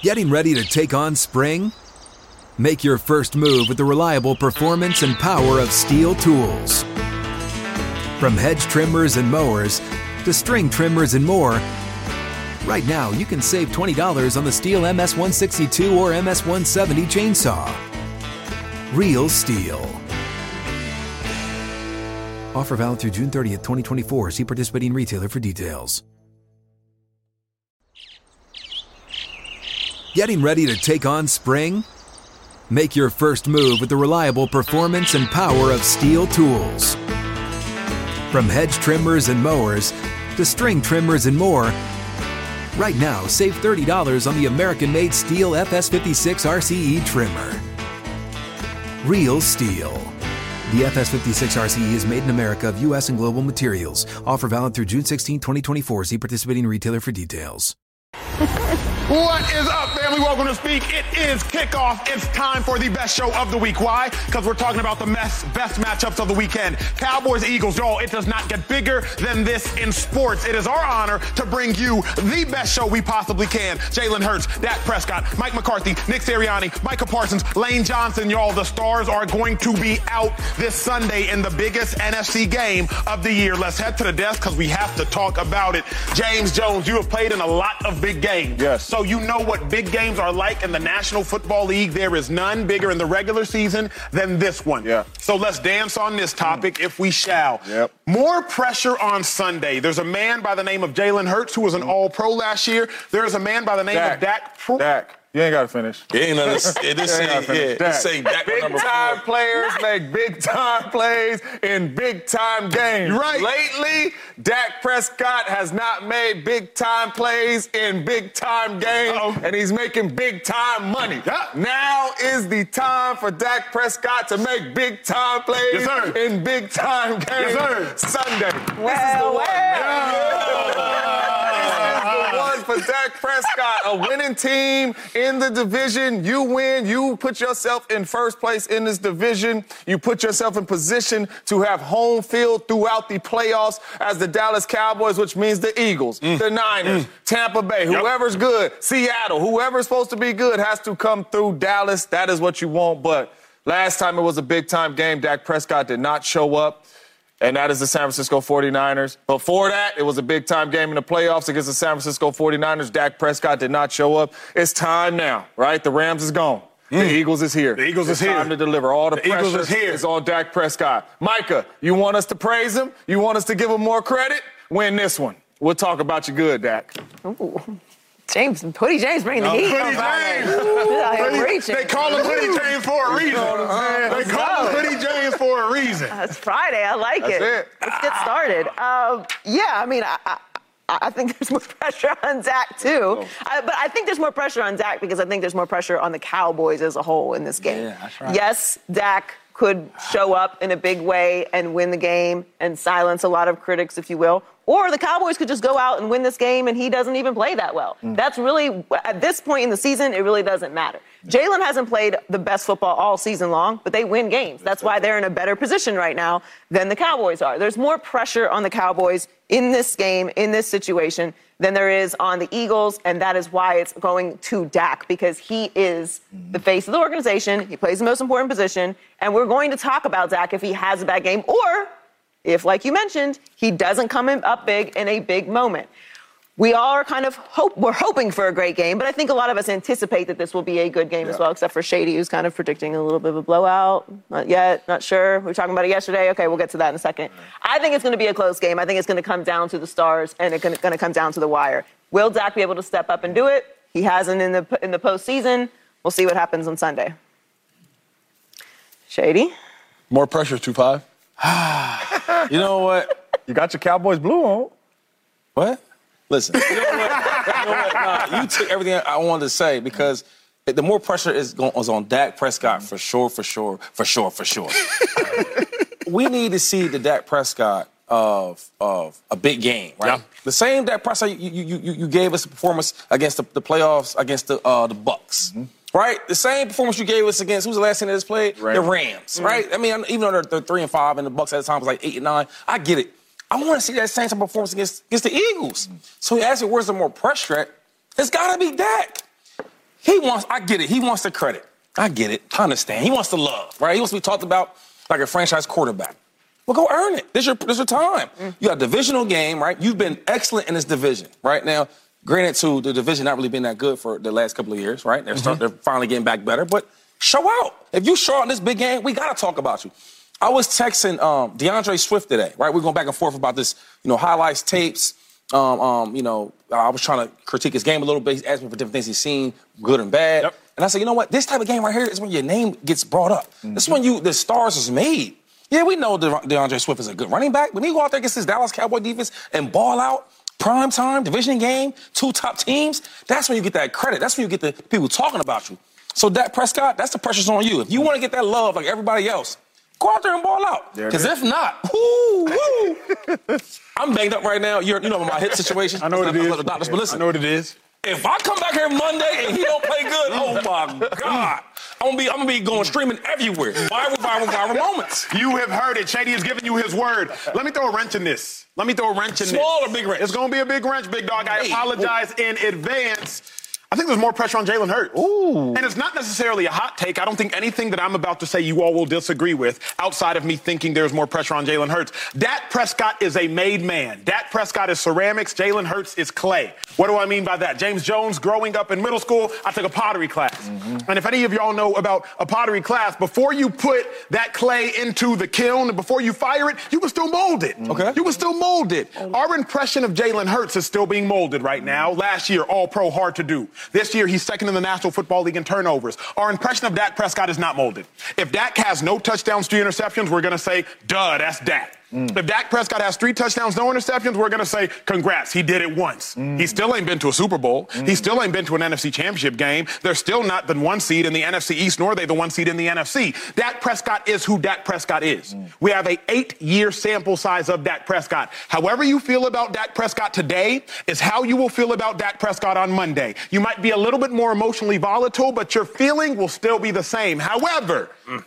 Getting ready to take on spring? Make your first move with the reliable performance and power of Steel tools. From hedge trimmers and mowers to string trimmers and more, right now you can save $20 on the Steel MS-162 or MS-170 chainsaw. Real Steel. Offer valid through June 30th, 2024. See participating retailer for details. Getting ready to take on spring? Make your first move with the reliable performance and power of Steel tools. From hedge trimmers and mowers to string trimmers and more, right now save $30 on the American-made Steel FS56 RCE trimmer. Real Steel. The FS56 RCE is made in America of U.S. and global materials. Offer valid through June 16, 2024. See participating retailer for details. What is up, family? Welcome to Speak. It is kickoff. It's time for the best show of the week. Why? Because we're talking about the best matchups of the weekend. Cowboys, Eagles. Y'all, it does not get bigger than this in sports. It is our honor to bring you the best show we possibly can. Jalen Hurts, Dak Prescott, Mike McCarthy, Nick Sirianni, Micah Parsons, Lane Johnson. Y'all, the stars are going to be out this Sunday in the biggest NFC game of the year. Let's head to the desk because we have to talk about it. James Jones, you have played in a lot of big games. Yes. So you know what big games are like in the National Football League. There is none bigger in the regular season than this one. Yeah. So let's dance on this topic if we shall. Yep. More pressure on Sunday. There's a man by the name of Jalen Hurts who was an All-Pro last year. There is a man by the name of Dak. Dak. You ain't got to finish. It ain't say Dak. Big-time players make big-time plays in big-time games. Right. Lately, Dak Prescott has not made big-time plays in big-time games, and he's making big-time money. Yeah. Now is the time for Dak Prescott to make big-time plays in big-time games. Yes, sir. Sunday. For Dak Prescott, a winning team in the division. You win. You put yourself in first place in this division. You put yourself in position to have home field throughout the playoffs as the Dallas Cowboys, which means the Eagles, the Niners, Tampa Bay, whoever's good, Seattle, whoever's supposed to be good has to come through Dallas. That is what you want. But last time it was a big-time game, Dak Prescott did not show up. And that is the San Francisco 49ers. Before that, it was a big-time game in the playoffs against the San Francisco 49ers. Dak Prescott did not show up. It's time now, right? The Rams is gone. The Eagles is here. The Eagles is here. It's time to deliver. All the pressure Eagles is here. is on Dak Prescott. Micah, you want us to praise him? You want us to give him more credit? Win this one. We'll talk about you good, Dak. Ooh. Hoodie James bringing the heat. Hoodie James. They call him Hoodie James for a reason. They call him Hoodie James for a reason. It's Friday. I like it. Let's get started. I think there's more pressure on Dak, too. But I think there's more pressure on Dak because I think there's more pressure on the Cowboys as a whole in this game. Yeah, that's right. Yes, Dak could show up in a big way and win the game and silence a lot of critics, if you will. Or the Cowboys could just go out and win this game and he doesn't even play that well. That's really, at this point in the season, it really doesn't matter. Jalen hasn't played the best football all season long, but they win games. That's why they're in a better position right now than the Cowboys are. There's more pressure on the Cowboys in this game, in this situation, than there is on the Eagles, and that is why it's going to Dak, because he is the face of the organization. He plays the most important position, and we're going to talk about Dak if he has a bad game or if, like you mentioned, he doesn't come up big in a big moment. We all are we're hoping for a great game, but I think a lot of us anticipate that this will be a good game as well, except for Shady, who's kind of predicting a little bit of a blowout. Not yet, not sure. We were talking about it yesterday. Okay, we'll get to that in a second. I think it's going to be a close game. I think it's going to come down to the stars, and it's going to come down to the wire. Will Dak be able to step up and do it? He hasn't in the postseason. We'll see what happens on Sunday. Shady? More pressure, 2-5. You know what? You got your Cowboys blue on. What? Listen, you know what? Nah, you took everything I wanted to say because the more pressure is on Dak Prescott for sure. We need to see the Dak Prescott of a big game, right? Yeah. The same Dak Prescott you gave us a performance against the playoffs against the Bucs. Mm-hmm. Right? The same performance you gave us against, who's the last team that has played? The Rams, right? I mean, even though they're 3-5 and the Bucs at the time was like 8-9, I get it. I want to see that same type of performance against the Eagles. So he asked me, where's the more pressure at? It's got to be Dak. I get it. He wants the credit. I get it. I understand. He wants the love, right? He wants to be talked about like a franchise quarterback. Well, go earn it. This is your time. You got a divisional game, right? You've been excellent in this division, right? Now, granted, to the division not really been that good for the last couple of years, right? They're finally getting back better, but show out. If you show out in this big game, we got to talk about you. I was texting DeAndre Swift today, right? We're going back and forth about this, highlights, tapes. I was trying to critique his game a little bit. He's asked me for different things he's seen, good and bad. Yep. And I said, you know what? This type of game right here is when your name gets brought up. This is when the stars is made. Yeah, we know DeAndre Swift is a good running back. When he go out there against this Dallas Cowboy defense and ball out, prime time, division game, 2 top teams, that's when you get that credit. That's when you get the people talking about you. So Dak Prescott, that's the pressure's on you. If you want to get that love like everybody else, go out there and ball out. Because if not, I'm banged up right now. You know my hip situation. I know what it is. The doctors, but listen, I know what it is. If I come back here Monday and he don't play good, oh my God. I'm gonna be going streaming everywhere. Viral moments. You have heard it. Shady has given you his word. Let me throw a wrench in this. Small or big wrench? It's gonna be a big wrench, big dog. I apologize in advance. I think there's more pressure on Jalen Hurts. Ooh. And it's not necessarily a hot take. I don't think anything that I'm about to say you all will disagree with outside of me thinking there's more pressure on Jalen Hurts. Dak Prescott is a made man. Dak Prescott is ceramics. Jalen Hurts is clay. What do I mean by that? James Jones, growing up in middle school, I took a pottery class. And if any of y'all know about a pottery class, before you put that clay into the kiln, before you fire it, you can still mold it. Okay. You can still mold it. Our impression of Jalen Hurts is still being molded right now. Last year, All-Pro, hard to do. This year, he's second in the National Football League in turnovers. Our impression of Dak Prescott is not molded. If Dak has no touchdowns, 3 interceptions, we're going to say, duh, that's Dak. If Dak Prescott has 3 touchdowns, no interceptions, we're going to say, congrats, he did it once. He still ain't been to a Super Bowl. He still ain't been to an NFC Championship game. They're still not the 1 seed in the NFC East, nor are they the 1 seed in the NFC. Dak Prescott is who Dak Prescott is. We have a 8-year sample size of Dak Prescott. However you feel about Dak Prescott today is how you will feel about Dak Prescott on Monday. You might be a little bit more emotionally volatile, but your feeling will still be the same. However,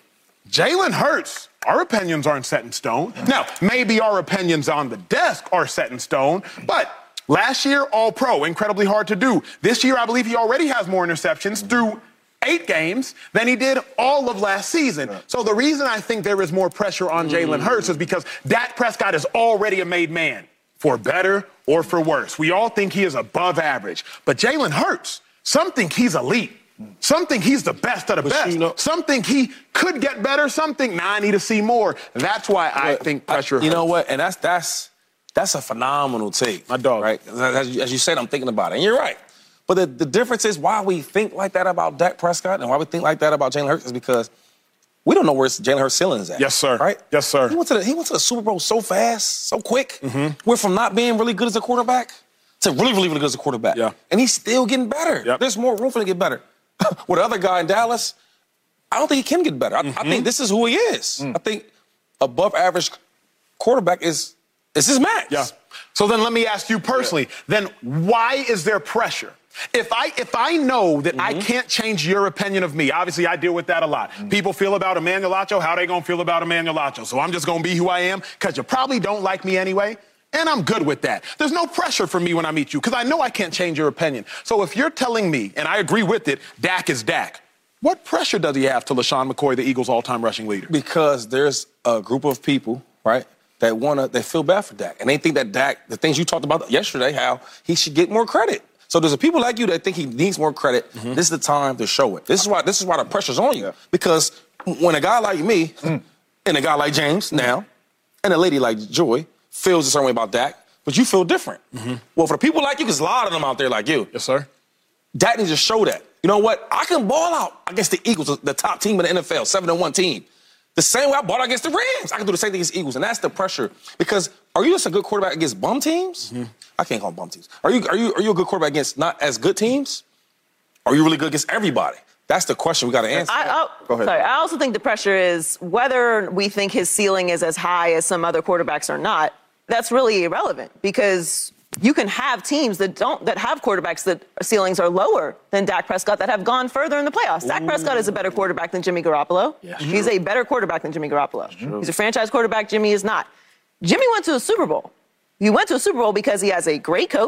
Jalen Hurts, our opinions aren't set in stone. Now, maybe our opinions on the desk are set in stone, but last year, All-Pro, incredibly hard to do. This year, I believe he already has more interceptions through 8 games than he did all of last season. So the reason I think there is more pressure on Jalen Hurts is because Dak Prescott is already a made man, for better or for worse. We all think he is above average, but Jalen Hurts, some think he's elite. Some think he's the best of the best. Some think he could get better. Some think, I need to see more. That's why I think pressure hurts. You know what? And that's a phenomenal take. My dog. Right? As you said, I'm thinking about it. And you're right. But the difference is why we think like that about Dak Prescott and why we think like that about Jalen Hurts is because we don't know where Jalen Hurts' ceiling is at. Yes, sir. Right? Yes, sir. He went to the Super Bowl so fast, so quick. Went from not being really good as a quarterback to really, really, really good as a quarterback. Yeah. And he's still getting better. Yep. There's more room for him to get better. With the other guy in Dallas, I don't think he can get better. I think this is who he is. I think above average quarterback is his max. Yeah. So then let me ask you personally, then why is there pressure? If I know that I can't change your opinion of me, obviously I deal with that a lot. People feel about Emmanuel Acho, how they gonna feel about Emmanuel Acho? So I'm just gonna be who I am because you probably don't like me anyway. And I'm good with that. There's no pressure for me when I meet you because I know I can't change your opinion. So if you're telling me, and I agree with it, Dak is Dak, what pressure does he have to LaShawn McCoy, the Eagles' all-time rushing leader? Because there's a group of people, right, they feel bad for Dak. And they think that Dak, the things you talked about yesterday, how he should get more credit. So there's people like you that think he needs more credit. This is the time to show it. This is why the pressure's on you. Because when a guy like me and a guy like James now and a lady like Joy feels a certain way about Dak, but you feel different. Well, for people like you, because a lot of them out there like you. Yes, sir. Dak needs to show that. You know what? I can ball out against the Eagles, the top team in the NFL, 7-1 team. The same way I ball out against the Rams. I can do the same thing against Eagles, and that's the pressure. Because are you just a good quarterback against bum teams? I can't call them bum teams. Are you a good quarterback against not as good teams? Are you really good against everybody? That's the question we got to answer. Go ahead. Sorry, I also think the pressure is whether we think his ceiling is as high as some other quarterbacks or not. That's really irrelevant because you can have teams that have quarterbacks that ceilings are lower than Dak Prescott that have gone further in the playoffs. Dak Prescott is a better quarterback than Jimmy Garoppolo. Yeah, he's a better quarterback than Jimmy Garoppolo. He's a franchise quarterback. Jimmy is not. Jimmy went to a Super Bowl. He went to a Super Bowl because he has a great coach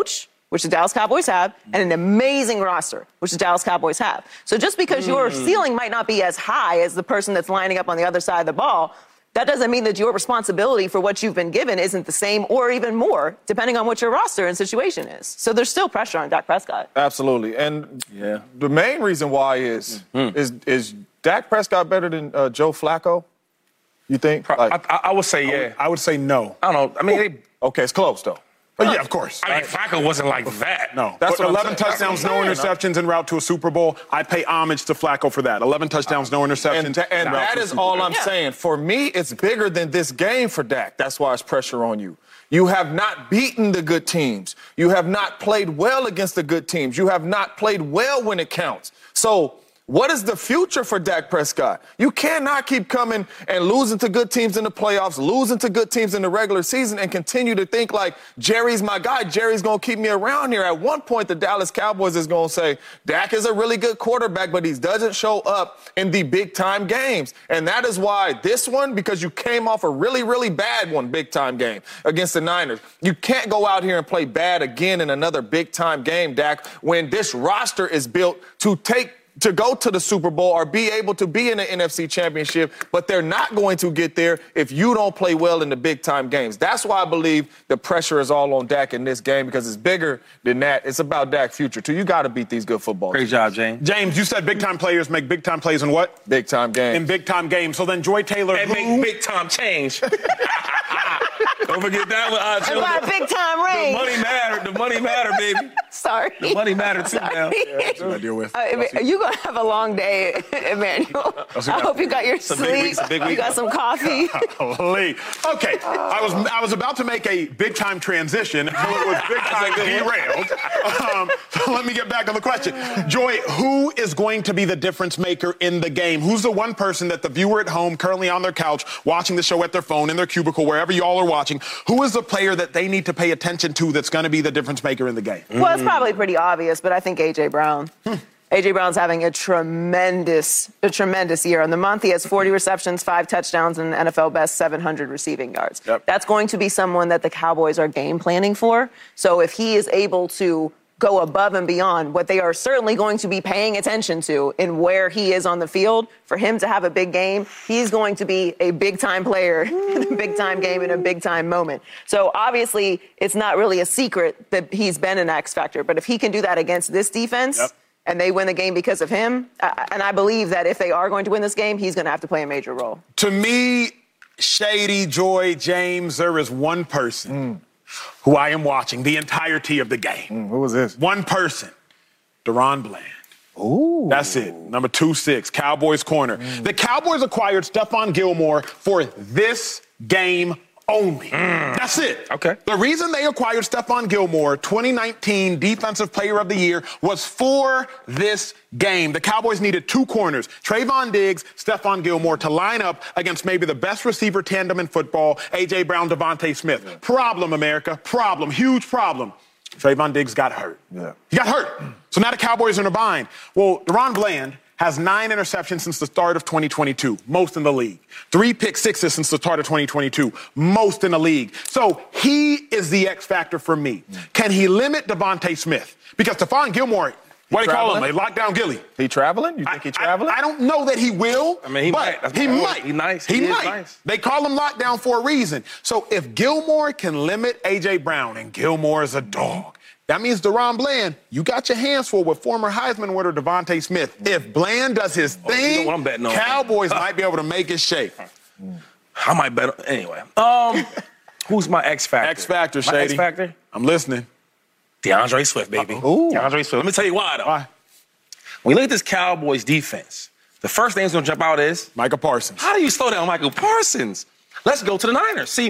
which the Dallas Cowboys have, and an amazing roster, which the Dallas Cowboys have. So just because your ceiling might not be as high as the person that's lining up on the other side of the ball, that doesn't mean that your responsibility for what you've been given isn't the same or even more, depending on what your roster and situation is. So there's still pressure on Dak Prescott. Absolutely. And the main reason why is Dak Prescott better than Joe Flacco? You think? I would say, yeah. I would say no. I don't know. I mean, okay, it's close, though. But yeah, of course. I mean, Flacco wasn't like that. No. That's what 11 touchdowns, no interceptions en route to a Super Bowl. I pay homage to Flacco for that. 11 touchdowns, no interceptions. And that is all I'm saying. For me, it's bigger than this game for Dak. That's why it's pressure on you. You have not beaten the good teams. You have not played well against the good teams. You have not played well when it counts. So what is the future for Dak Prescott? You cannot keep coming and losing to good teams in the playoffs, losing to good teams in the regular season, and continue to think like, Jerry's my guy. Jerry's going to keep me around here. At one point, the Dallas Cowboys is going to say, Dak is a really good quarterback, but he doesn't show up in the big-time games. And that is why this one, because you came off a really, really bad one, big-time game against the Niners. You can't go out here and play bad again in another big-time game, Dak, when this roster is built to go to the Super Bowl or be able to be in the NFC Championship, but they're not going to get there if you don't play well in the big-time games. That's why I believe the pressure is all on Dak in this game, because it's bigger than that. It's about Dak's future, too. You got to beat these good football teams. Great job, James. James, you said big-time players make big-time plays in what? Big-time games. In big-time games. So then Joy Taylor... And make big-time change. Don't forget that one. And by big-time range. The money matter, baby. Sorry. The money matter, too, now. Yeah, that's what I deal with. You're going to have a long day, Emmanuel. I hope you got your sleep. You got some coffee. Okay, I was about to make a big-time transition, so it was big-time derailed. So let me get back on the question. Joy, who is going to be the difference maker in the game? Who's the one person that the viewer at home, currently on their couch, watching the show at their phone, in their cubicle, wherever you all are watching, who is the player that they need to pay attention to that's going to be the difference maker in the game? Well, it's probably pretty obvious, but I think A.J. Brown. A.J. Brown's having a tremendous year. In the month, he has 40 receptions, 5 touchdowns, and an NFL best 700 receiving yards. Yep. That's going to be someone that the Cowboys are game planning for. So if he is able to go above and beyond what they are certainly going to be paying attention to in where he is on the field, for him to have a big game, he's going to be a big-time player in a big-time game in a big-time moment. So obviously, it's not really a secret that he's been an X factor. But if he can do that against this defense, and they win the game because of him, and I believe that if they are going to win this game, he's going to have to play a major role. To me, Shady, Joy, James, there is one person who I am watching the entirety of the game. Who was this? One person, DaRon Bland. Ooh. That's it. Number 2-6, Cowboys corner. The Cowboys acquired Stephon Gilmore for this game only. That's it. Okay. The reason they acquired Stephon Gilmore, 2019 Defensive Player of the Year, was for this game. The Cowboys needed 2 corners, Trayvon Diggs, Stephon Gilmore, to line up against maybe the best receiver tandem in football, A.J. Brown, Devontae Smith. Problem, America. Problem. Huge problem. Trayvon Diggs got hurt. He got hurt. So now the Cowboys are in a bind. Well, DaRon Bland has 9 interceptions since the start of 2022, most in the league. 3 pick-sixes since the start of 2022, most in the league. So he is the X factor for me. Can he limit Devontae Smith? Because Stephon Gilmore, what do they call him? They lock down Gilly. He traveling? You think he traveling? I don't know that he will. I mean, he might. He might. He's nice. He is might. nice. They call him lockdown for a reason. So if Gilmore can limit A.J. Brown, and Gilmore is a dog, that means DaRon Bland, you got your hands full with former Heisman winner Devontae Smith. If Bland does his thing, you know what I'm betting on. Cowboys might be able to make it shake. I might bet. Anyway. Who's my X factor? X factor, My Shady. X factor? I'm listening. DeAndre Swift, baby. DeAndre Swift. Let me tell you why, though. Why? When you look at this Cowboys defense, the first thing that's going to jump out is, Micah Parsons. how do you slow down Michael Parsons? Let's go to the Niners. See,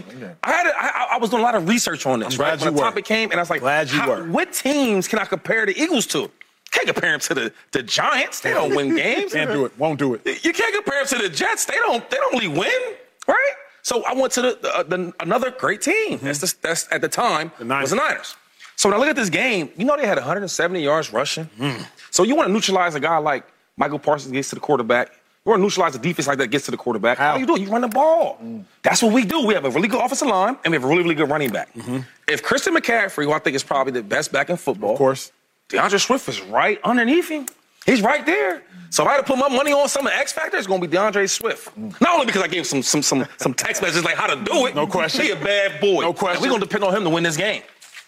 I was doing a lot of research on this, I'm glad right? When the you were. topic came, and I was like, Glad you were. What teams can I compare the Eagles to? Can't compare them to the Giants. They don't win games. Can't do it. Won't do it. You can't compare them to the Jets. They don't really win, right? So I went to another great team. That's at the time was the Niners. So when I look at this game, you know they had 170 yards rushing. So you want to neutralize a guy like Michael Parsons gets to the quarterback. You want to neutralize a defense like that gets to the quarterback. How do you do it? You run the ball. That's what we do. We have a really good offensive line, and we have a really, really good running back. If Christian McCaffrey, who I think is probably the best back in football, Of course. DeAndre Swift is right underneath him. He's right there. So if I had to put my money on some of the X Factor, it's going to be DeAndre Swift. Not only because I gave him some text messages like how to do it. No question. He a bad boy. No question. We're going to depend on him to win this game.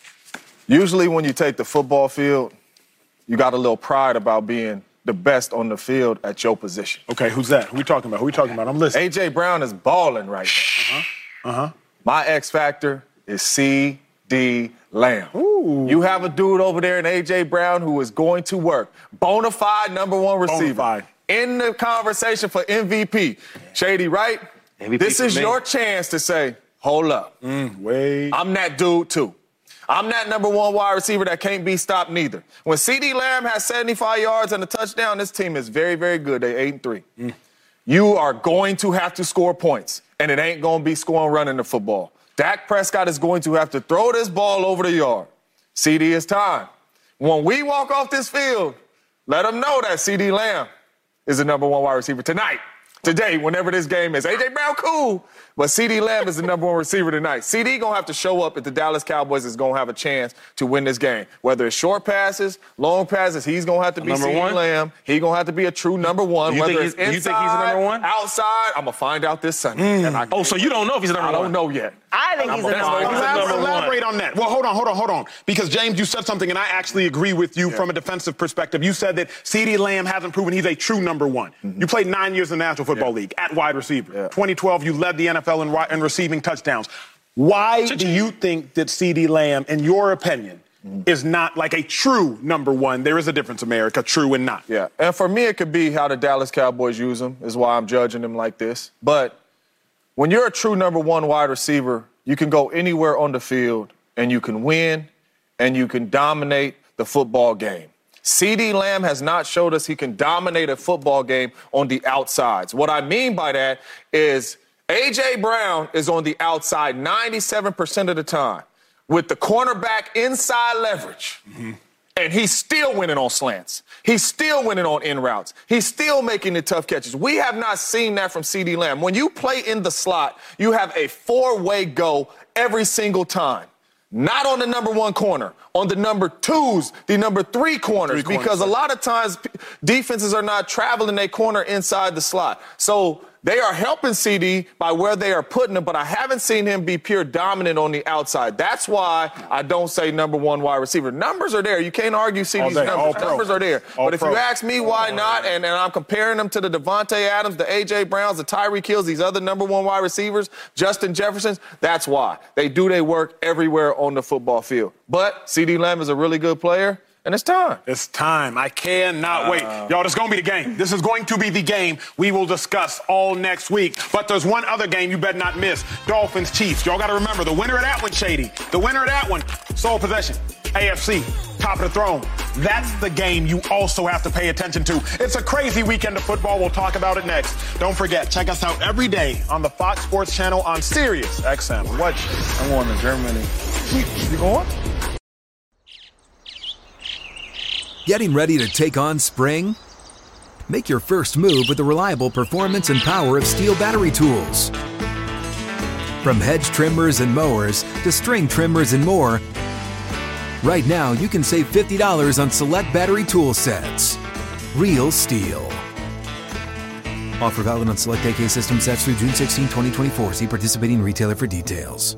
Usually when you take the football field, you got a little pride about being the best on the field at your position. Okay, who's that? Who we talking about? I'm listening. A.J. Brown is balling right now. My X Factor is C.D. Lamb. Ooh. You have a dude over there in A.J. Brown who is going to work. Bona fide number one receiver. Bona fide. In the conversation for MVP. Shady, right? MVP this is me. your chance to say, hold up. Wait. I'm that dude too. I'm that number one wide receiver that can't be stopped neither. When C.D. Lamb has 75 yards and a touchdown, this team is very, very good. They're 8-3. You are going to have to score points, and it ain't going to be scoring running the football. Dak Prescott is going to have to throw this ball over the yard. C.D. is time. When we walk off this field, let them know that C.D. Lamb is the number one wide receiver tonight. Today, whenever this game is. A.J. Brown, cool, but C.D. Lamb is the number one receiver tonight. C.D. going to have to show up if the Dallas Cowboys is going to have a chance to win this game. Whether it's short passes, long passes, he's going to have to be C.D. Lamb. He's going to have to be a true number one. You Whether think it's you think he's the inside, number one? outside, I'm going to find out this Sunday. So you don't know if he's the number one? I don't know yet. I think he's the number one. Elaborate on that. Well, hold on. Because, James, you said something, and I actually agree with you from a defensive perspective. You said that C.D. Lamb hasn't proven he's a true number one. You played 9 years in the National Football League at wide receiver. 2012, you led the NFL in receiving touchdowns. Why do you think that C.D. Lamb, in your opinion, is not like a true number one? There is a difference, America, true and not. Yeah, and for me, it could be how the Dallas Cowboys use him is why I'm judging him like this. But when you're a true number one wide receiver, you can go anywhere on the field and you can win and you can dominate the football game. C.D. Lamb has not showed us he can dominate a football game on the outsides. What I mean by that is A.J. Brown is on the outside 97% of the time with the cornerback inside leverage. And he's still winning on slants. He's still winning on in routes. He's still making the tough catches. We have not seen that from C.D. Lamb. When you play in the slot, you have a four-way go every single time. Not on the number one corner, on the number twos, the number three corners, because a lot of times defenses are not traveling their corner inside the slot. So they are helping CD by where they are putting him, but I haven't seen him be pure dominant on the outside. That's why I don't say number one wide receiver. Numbers are there. You can't argue CD's numbers. Numbers are there. But if you ask me why not, and I'm comparing them to the Devontae Adams, the A.J. Browns, the Tyreek Hills, these other number one wide receivers, Justin Jeffersons, that's why. They do their work everywhere on the football field. But C.D. Lamb is a really good player. And it's time. It's time. I cannot wait. Y'all, this is going to be the game. This is going to be the game we will discuss all next week. But there's one other game you better not miss. Dolphins, Chiefs. Y'all got to remember, the winner of that one, Shady. The winner of that one, sole possession. AFC, top of the throne. That's the game you also have to pay attention to. It's a crazy weekend of football. We'll talk about it next. Don't forget, check us out every day on the Fox Sports channel on Sirius XM. What? I'm going to Germany. You going? Getting ready to take on spring? Make your first move with the reliable performance and power of Steel battery tools. From hedge trimmers and mowers to string trimmers and more, right now you can save $50 on select battery tool sets. Real Steel. Offer valid on select AK system sets through June 16, 2024. See participating retailer for details.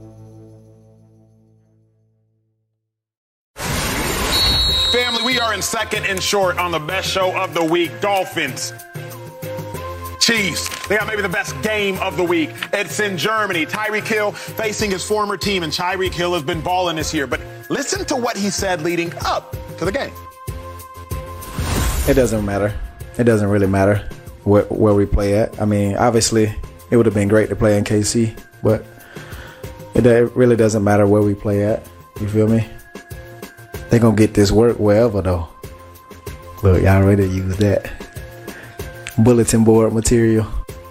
Family, we are in second and short on the best show of the week, Dolphins. Chiefs. They got maybe the best game of the week. It's in Germany. Tyreek Hill facing his former team, and Tyreek Hill has been balling this year. But listen to what he said leading up to the game. It doesn't matter. It doesn't really matter where we play at. I mean, obviously, it would have been great to play in KC, but it really doesn't matter where we play at. You feel me? They're going to get this work wherever, though. Look, y'all ready to use that bulletin board material?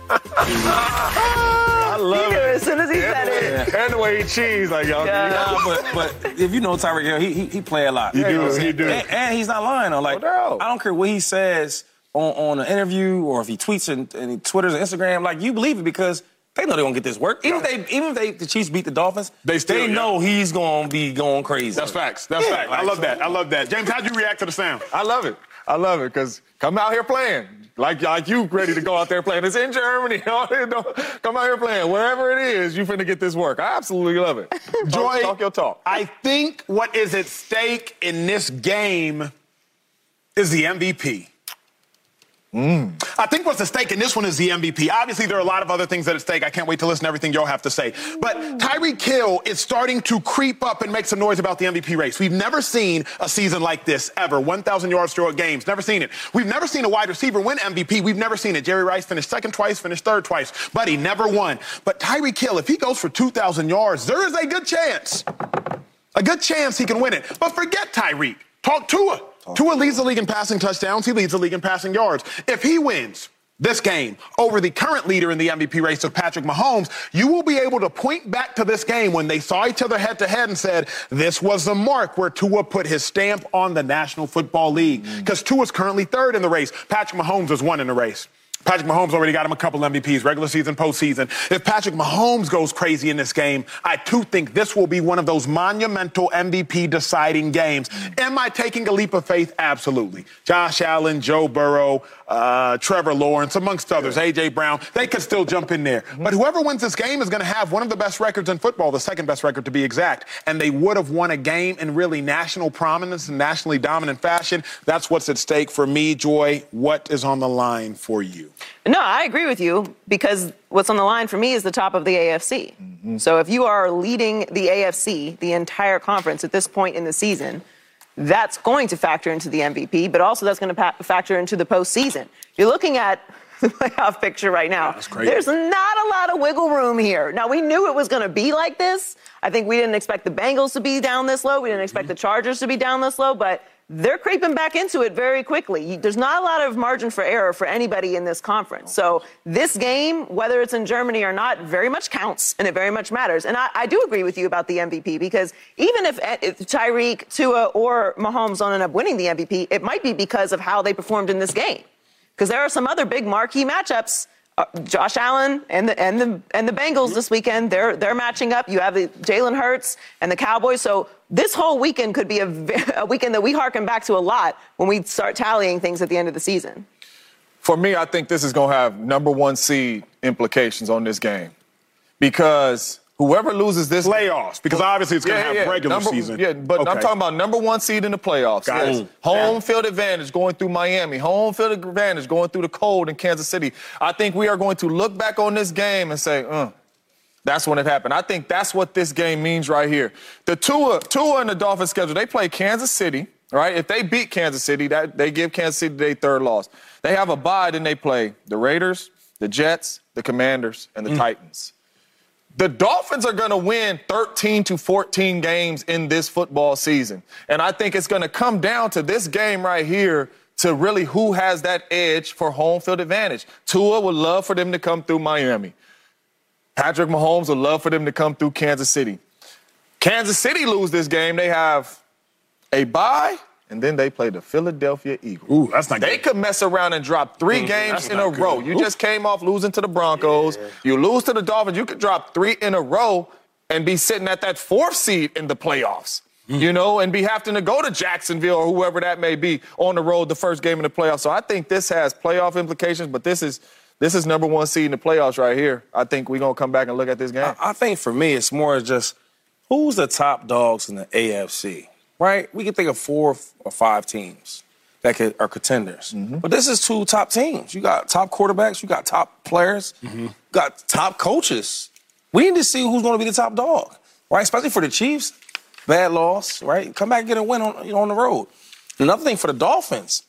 I love it. As soon as he said it. And the way he cheesed, like, y'all. But if you know Tyreek Hill, he play a lot. He do. And he's not lying, though. Like, I don't care what he says. on an interview or if he tweets and he Twitters and Instagram, like, you believe it because they know they're going to get this work. Even if the Chiefs beat the Dolphins, they know he's going to be going crazy. That's facts. That's facts. I love that. I love that. James, how'd you react to the sound? I love it. I love it because come out here playing. Like you ready to go out there playing. It's in Germany. Come out here playing. Wherever it is, you finna get this work. I absolutely love it. Joy, talk your talk. I think what is at stake in this game is the MVP. I think what's at stake in this one is the MVP. Obviously, there are a lot of other things at stake. I can't wait to listen to everything y'all have to say. But Tyreek Hill is starting to creep up and make some noise about the MVP race. We've never seen a season like this ever. 1,000 yards through games. Never seen it. We've never seen a wide receiver win MVP. We've never seen it. Jerry Rice finished second twice, finished third twice, but he never won. But Tyreek Hill, if he goes for 2,000 yards, there is a good chance he can win it. But forget Tyreek. Talk Tua. Tua leads the league in passing touchdowns. He leads the league in passing yards. If he wins this game over the current leader in the MVP race of Patrick Mahomes, you will be able to point back to this game when they saw each other head-to-head and said, this was the mark where Tua put his stamp on the National Football League. Because Tua's currently third in the race. Patrick Mahomes is one in the race. Patrick Mahomes already got him a couple MVPs, regular season, postseason. If Patrick Mahomes goes crazy in this game, I too think this will be one of those monumental MVP deciding games. Am I taking a leap of faith? Absolutely. Josh Allen, Joe Burrow, Trevor Lawrence, amongst others, A.J. Brown, they could still jump in there. But whoever wins this game is going to have one of the best records in football, the second best record to be exact. And they would have won a game in really national prominence and nationally dominant fashion. That's what's at stake for me, Joy. What is on the line for you? No, I agree with you because what's on the line for me is the top of the AFC. So if you are leading the AFC, the entire conference at this point in the season, that's going to factor into the MVP, but also that's going to factor into the postseason. You're looking at the playoff picture right now. There's not a lot of wiggle room here. Now, we knew it was going to be like this. I think we didn't expect the Bengals to be down this low. We didn't expect the Chargers to be down this low, but they're creeping back into it very quickly. There's not a lot of margin for error for anybody in this conference. So this game, whether it's in Germany or not, very much counts, and it very much matters. And I do agree with you about the MVP because even if Tyreek, Tua, or Mahomes don't end up winning the MVP, it might be because of how they performed in this game. Because there are some other big marquee matchups. Josh Allen and the Bengals this weekend, they're matching up. You have the Jalen Hurts and the Cowboys. So this whole weekend could be a weekend that we harken back to a lot when we start tallying things at the end of the season. For me, I think this is going to have number one seed implications on this game because whoever loses this playoffs, because obviously it's going to have regular season. Yeah, but I'm talking about number one seed in the playoffs. Home field advantage going through Miami. Home field advantage going through the cold in Kansas City. I think we are going to look back on this game and say, that's when it happened. I think that's what this game means right here. The Tua and the Dolphins schedule, they play Kansas City, right? If they beat Kansas City, they give Kansas City their third loss. They have a bye, then they play the Raiders, the Jets, the Commanders, and the Titans. The Dolphins are going to win 13 to 14 games in this football season. And I think it's going to come down to this game right here to really who has that edge for home field advantage. Tua would love for them to come through Miami. Patrick Mahomes would love for them to come through Kansas City. Kansas City lose this game, they have a bye, and then they play the Philadelphia Eagles. Ooh, that's not good. They could mess around and drop 3 games in a row. You just came off losing to the Broncos. You lose to the Dolphins. You could drop 3 in a row and be sitting at that 4th seed in the playoffs, you know, and be having to go to Jacksonville or whoever that may be on the road the first game in the playoffs. So I think this has playoff implications, but this is number one seed in the playoffs right here. I think we're going to come back and look at this game. I think for me, it's more just who's the top dogs in the AFC, right? We can think of 4 or 5 teams that are contenders. But this is 2 top teams. You got top quarterbacks. You got top players. You got top coaches. We need to see who's going to be the top dog, right? Especially for the Chiefs. Bad loss, right? Come back and get a win on the road. Another thing for the Dolphins.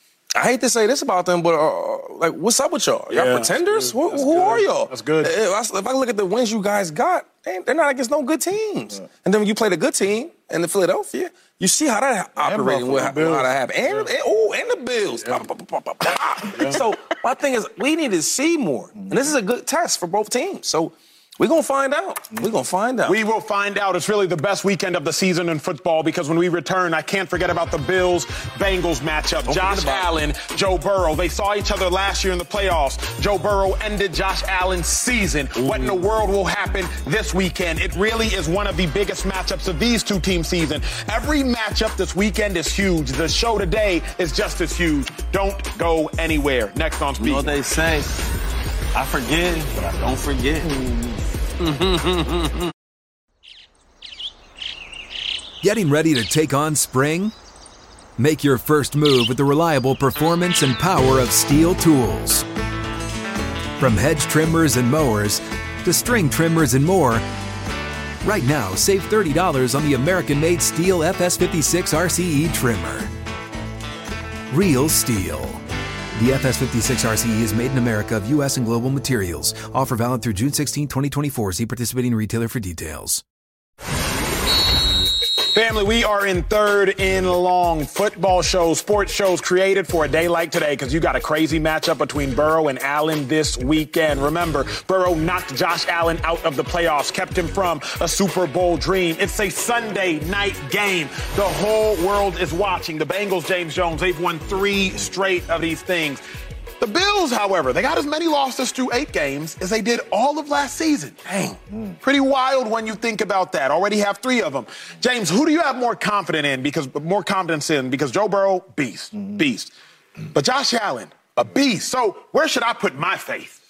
I hate to say this about them, but like, what's up with y'all? Y'all pretenders? Who are y'all? That's good. If I look at the wins you guys got, they're not against no good teams. And then when you play the good team in the Philadelphia, you see how that operating, how that happened. And the Bills. So my thing is, we need to see more. And this is a good test for both teams. So We're going to find out. We're going to find out. We will find out. It's really the best weekend of the season in football because when we return, I can't forget about the Bills-Bengals matchup. Josh Allen, Joe Burrow. They saw each other last year in the playoffs. Joe Burrow ended Josh Allen's season. What in the world will happen this weekend? It really is one of the biggest matchups of these two team season. Every matchup this weekend is huge. The show today is just as huge. Don't go anywhere. Next on Speak. You know what they say? I forget, but I don't forget. Getting ready to take on spring? Make your first move with the reliable performance and power of Steel tools. From hedge trimmers and mowers to string trimmers and more, right now save $30 on the American-made Steel FS56 RCE trimmer. Real Steel. The FS56 RCE is made in America of U.S. and global materials. Offer valid through June 16, 2024. See participating retailer for details. Family, we are in third in long football shows, sports shows created for a day like today because you got a crazy matchup between Burrow and Allen this weekend. Remember, Burrow knocked Josh Allen out of the playoffs, kept him from a Super Bowl dream. It's a Sunday night game. The whole world is watching. The Bengals, James Jones, they've won 3 straight of these things. The Bills, however, they got as many losses through 8 games as they did all of last season. Dang. Pretty wild when you think about that. Already have 3 of them. James, who do you have more confidence in? Because Joe Burrow, beast. But Josh Allen, a beast. So where should I put my faith?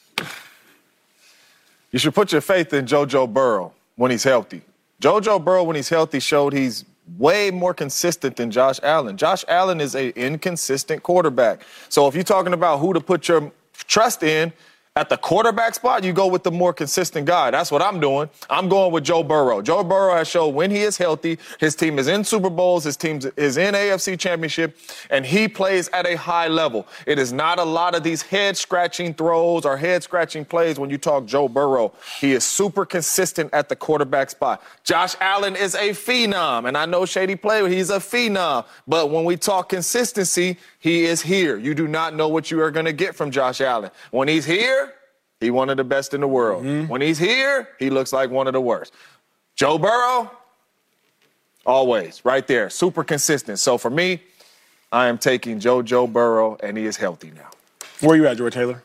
You should put your faith in Joe Burrow when he's healthy. Joe Burrow, when he's healthy, showed he's way more consistent than Josh Allen. Josh Allen is an inconsistent quarterback. So if you're talking about who to put your trust in, at the quarterback spot, you go with the more consistent guy. That's what I'm doing. I'm going with Joe Burrow. Joe Burrow has shown when he is healthy, his team is in Super Bowls, his team is in AFC Championship, and he plays at a high level. It is not a lot of these head-scratching throws or head-scratching plays when you talk Joe Burrow. He is super consistent at the quarterback spot. Josh Allen is a phenom, and I know Shady played, he's a phenom. But when we talk consistency, he is here. You do not know what you are going to get from Josh Allen. When he's here, he's one of the best in the world. When he's here, he looks like one of the worst. Joe Burrow, always right there, super consistent. So for me, I am taking Joe Burrow, and he is healthy now. Where are you at, Joy Taylor?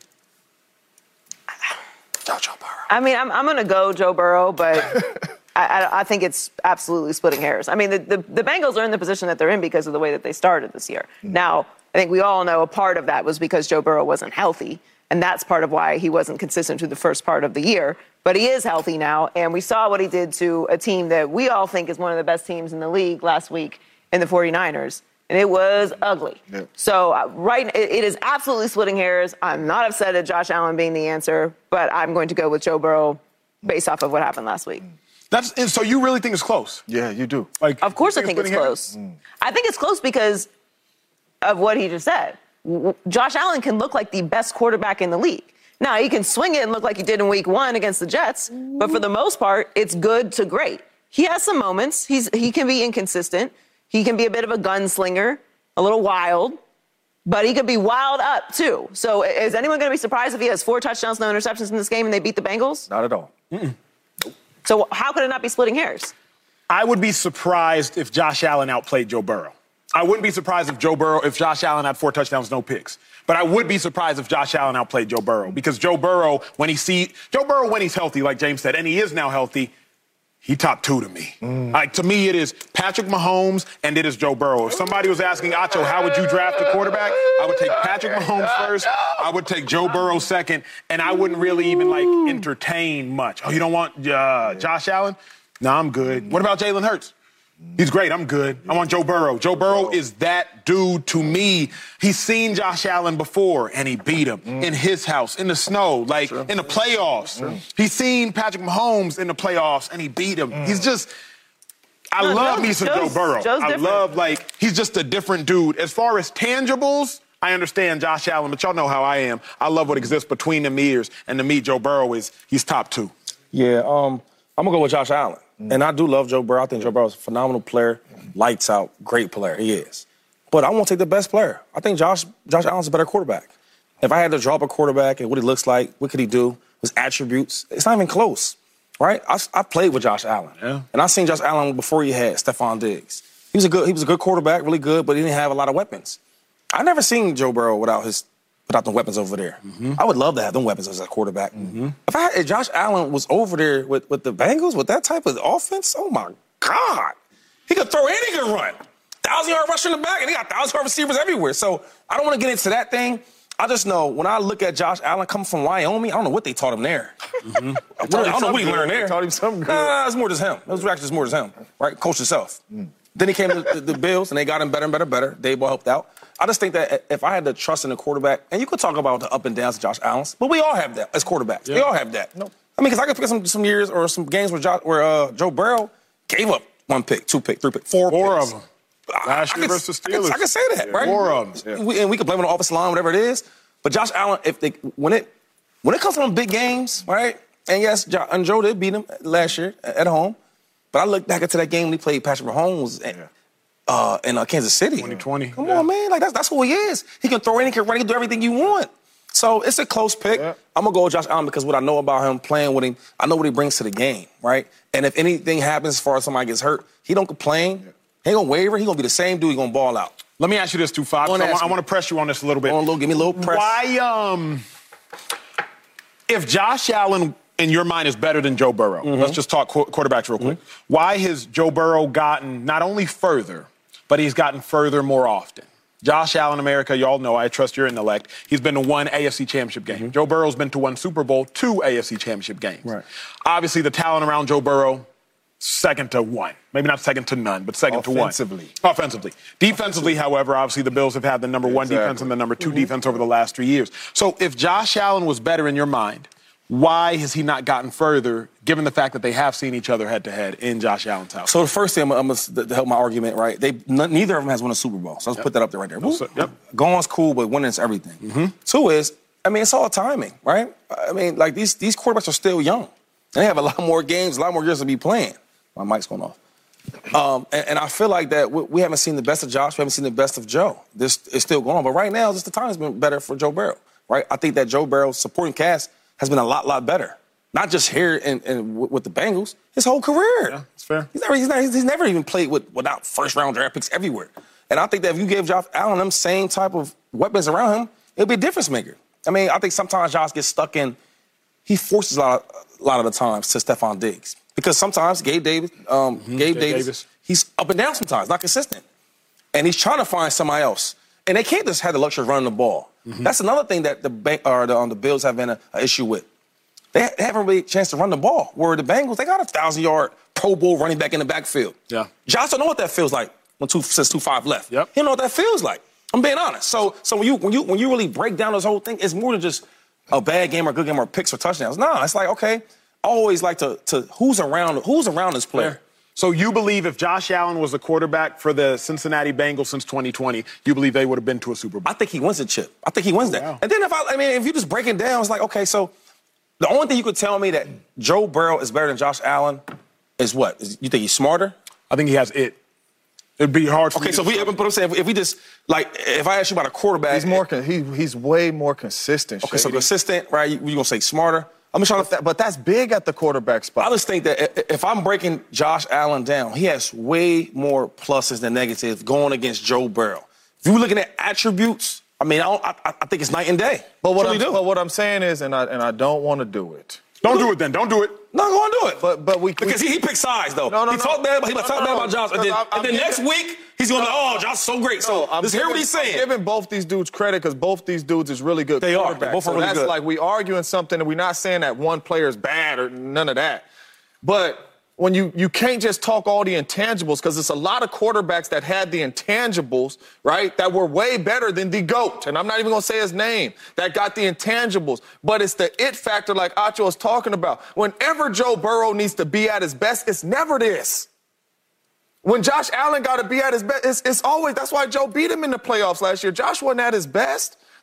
Joe Burrow. I mean, I'm going to go Joe Burrow, but I think it's absolutely splitting hairs. I mean, the Bengals are in the position that they're in because of the way that they started this year. Now, I think we all know a part of that was because Joe Burrow wasn't healthy, and that's part of why he wasn't consistent through the first part of the year. But he is healthy now, and we saw what he did to a team that we all think is one of the best teams in the league last week in the 49ers, and it was ugly. Yeah. So it is absolutely splitting hairs. I'm not upset at Josh Allen being the answer, but I'm going to go with Joe Burrow based off of what happened last week. So you really think it's close? Yeah, you do. Of course I think it's close. I think it's close because of what he just said. Josh Allen can look like the best quarterback in the league. Now, he can swing it and look like he did in week 1 against the Jets, but for the most part, it's good to great. He has some moments. He can be inconsistent. He can be a bit of a gunslinger, a little wild, but he could be wild up, too. So is anyone going to be surprised if he has 4 touchdowns, no interceptions in this game and they beat the Bengals? Not at all. So how could it not be splitting hairs? I would be surprised if Josh Allen outplayed Joe Burrow. I wouldn't be surprised if Josh Allen had 4 touchdowns, no picks. But I would be surprised if Josh Allen outplayed Joe Burrow because Joe Burrow, when he's healthy, like James said, and he is now healthy, he top 2 to me. To me, it is Patrick Mahomes and it is Joe Burrow. If somebody was asking, Acho, how would you draft a quarterback? I would take Patrick Mahomes first. I would take Joe Burrow second. And I wouldn't really even entertain much. Oh, you don't want Josh Allen? No, I'm good. What about Jalen Hurts? He's great. I'm good. I want Joe Burrow. Joe Burrow is that dude to me. He's seen Josh Allen before, and he beat him in his house, in the snow, in the playoffs. He's seen Patrick Mahomes in the playoffs, and he beat him. He's just – I love me some Joe Burrow. I love, he's just a different dude. As far as tangibles, I understand Josh Allen, but y'all know how I am. I love what exists between them ears, and to me, Joe Burrow he's top 2. Yeah, I'm going to go with Josh Allen. And I do love Joe Burrow. I think Joe Burrow is a phenomenal player, lights out, great player. He is. But I won't take the best player. I think Josh Allen's a better quarterback. If I had to draw up a quarterback and what he looks like, what could he do, his attributes, it's not even close, right? I played with Josh Allen, and I seen Josh Allen before he had Stephon Diggs. He was a good quarterback, really good, but he didn't have a lot of weapons. I never seen Joe Burrow without the weapons over there. I would love to have them weapons as a quarterback. If Josh Allen was over there with the Bengals with that type of offense, oh my God, he could throw and he could run. 1,000-yard rush in the back, and he got 1,000-yard receivers everywhere. So I don't want to get into that thing. I just know when I look at Josh Allen coming from Wyoming, I don't know what they taught him there. I don't know what he learned there. Taught him something good. Nah, it's more just him. It was actually just more just him, right? Coach himself. Then he came to the Bills, and they got him better and better. Dave Ball helped out. I just think that if I had to trust in a quarterback, and you could talk about the up and downs of Josh Allen's, but we all have that as quarterbacks. We all have that. I mean, because I could pick some years or some games where Joe Burrow gave up 1 pick, 2 pick, 3 pick, 4 Four picks. of them. Last year versus Steelers. I can say that, right? 4 of them. And we can blame it on the offensive line, whatever it is. But Josh Allen, when it comes to them big games, right? And yes, and Joe did beat him last year at home. But I look back into that game when he played Patrick Mahomes in Kansas City. 2020. Come on, man. Like that's who he is. He can throw in, he can run, he can do everything you want. So it's a close pick. I'm going to go with Josh Allen because what I know about him, playing with him, I know what he brings to the game, right? And if anything happens as far as somebody gets hurt, he don't complain. He ain't going to waver. He going to be the same dude. He going to ball out. Let me ask you this, Tufo. I want to press you on this a little bit. Give me a little press. Why, if Josh Allen, in your mind, is better than Joe Burrow, let's just talk quarterbacks real quick. Why has Joe Burrow gotten not only further, but he's gotten further more often? Josh Allen, America, y'all know, I trust your intellect. He's been to 1 AFC championship game. Joe Burrow's been to 1 Super Bowl, 2 AFC championship games. Right. Obviously, the talent around Joe Burrow, second to 1. Maybe not second to none, but second to 1. Offensively. Defensively, however, obviously the Bills have had the number 1 defense and the number 2 defense over the last 3 years. So if Josh Allen was better in your mind, why has he not gotten further, given the fact that they have seen each other head-to-head in Josh Allen's house? So the first thing, I'm to help my argument, right, neither of them has won a Super Bowl. So let's put that up there right there. Going's cool, but winning's everything. 2 is, I mean, it's all timing, right? I mean, like, these quarterbacks are still young. And they have a lot more games, a lot more years to be playing. My mic's going off. And I feel like that we haven't seen the best of Josh. We haven't seen the best of Joe. This is still going on. But right now, just the time has been better for Joe Burrow, right? I think that Joe Burrow's supporting cast has been a lot better. Not just here and with the Bengals, his whole career. Yeah, that's fair. He's never even played without first-round draft picks everywhere. And I think that if you give Josh Allen them same type of weapons around him, it'll be a difference maker. I mean, I think sometimes Josh gets stuck in, he forces a lot of the times to Stephon Diggs. Because sometimes Gabe Davis, he's up and down sometimes, not consistent. And he's trying to find somebody else. And they can't just have the luxury of running the ball. That's another thing that the Bills have been an issue with. They haven't really a chance to run the ball. Where the Bengals, they got a 1,000-yard Pro Bowl running back in the backfield. Yeah. Josh don't know what that feels like when since 2-5 left. He don't know what that feels like. I'm being honest. So when you really break down this whole thing, it's more than just a bad game or a good game or picks or touchdowns. No, it's like, okay, I always like to who's around this player. Yeah. So you believe if Josh Allen was the quarterback for the Cincinnati Bengals since 2020, you believe they would have been to a Super Bowl? I think he wins the chip. I think he wins that. Wow. And then if you just break it down, it's like, okay, so the only thing you could tell me that Joe Burrow is better than Josh Allen is what? You think he's smarter? I think he has it. It'd be hard for me. Okay, so but I'm saying if we just if I ask you about a quarterback, he's way more consistent. Okay, so consistent, right? You gonna say smarter? I'm trying to, but that's big at the quarterback spot. I just think that if I'm breaking Josh Allen down, he has way more pluses than negatives going against Joe Burrow. If you're looking at attributes, I mean, I think it's night and day. But what I'm saying is, and I don't want to do it. Don't do it then. Don't do it. No, go and do it. But because he picked sides though. He talked bad about Josh, and then next week he's going to Josh is so great. So let's hear what he's saying. I'm giving both these dudes credit because both these dudes is really good. They are. Both are really good. That's like we arguing something, and we're not saying that one player is bad or none of that. But when you can't just talk all the intangibles, because it's a lot of quarterbacks that had the intangibles, right, that were way better than the GOAT. And I'm not even going to say his name, that got the intangibles. But it's the it factor like Acho was talking about. Whenever Joe Burrow needs to be at his best, it's never this. When Josh Allen got to be at his best, it's always, that's why Joe beat him in the playoffs last year. Josh wasn't at his best.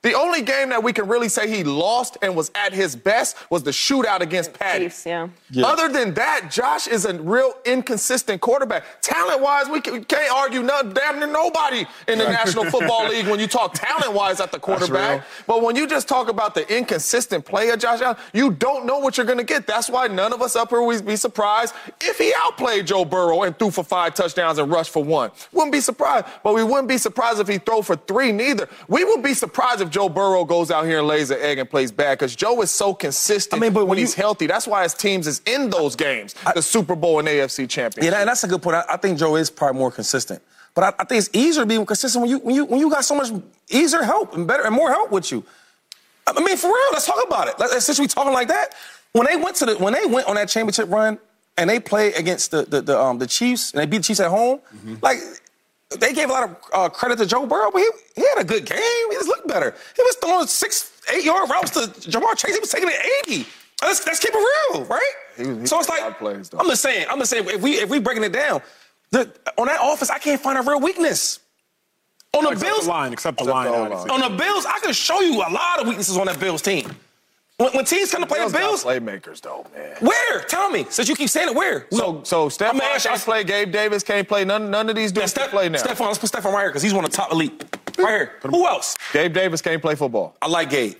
The only game that we can really say he lost and was at his best was the shootout against Patty. Chiefs, yeah. Other than that, Josh is a real inconsistent quarterback. Talent-wise, we can't argue damn near nobody in the National Football League when you talk talent-wise at the quarterback. But when you just talk about the inconsistent play of Josh Allen, you don't know what you're going to get. That's why none of us up here would be surprised if he outplayed Joe Burrow and threw for 5 touchdowns and rushed for 1. Wouldn't be surprised. But we wouldn't be surprised if he throw for 3 neither. We would be surprised if Joe Burrow goes out here and lays an egg and plays bad because Joe is so consistent but when he's healthy. That's why his teams is in those games, the Super Bowl and AFC Championship. Yeah, and that's a good point. I think Joe is probably more consistent. But I think it's easier to be more consistent when you got so much easier help and better and more help with you. I mean, for real, let's talk about it. Since we talking like that, when they went on that championship run and they played against the Chiefs and they beat the Chiefs at home, like they gave a lot of credit to Joe Burrow, but he had a good game. He just looked better. He was throwing 6-8-yard routes to Jamar Chase. He was taking it 80. Let's keep it real, right? So it's like I'm just saying if we breaking it down, on that offense, I can't find a real weakness. On the Bills, except the line. On the Bills, I can show you a lot of weaknesses on that Bills team. When teams come to play the Bills, playmakers though, man. Where? Tell me. Since you keep saying it, where? So Stephon can't play. Gabe Davis can't play. None of these dudes can play now. Stephon, let's put Stephon right here because he's one of the top elite. Right here. Who else? Gabe Davis can't play football. I like Gabe.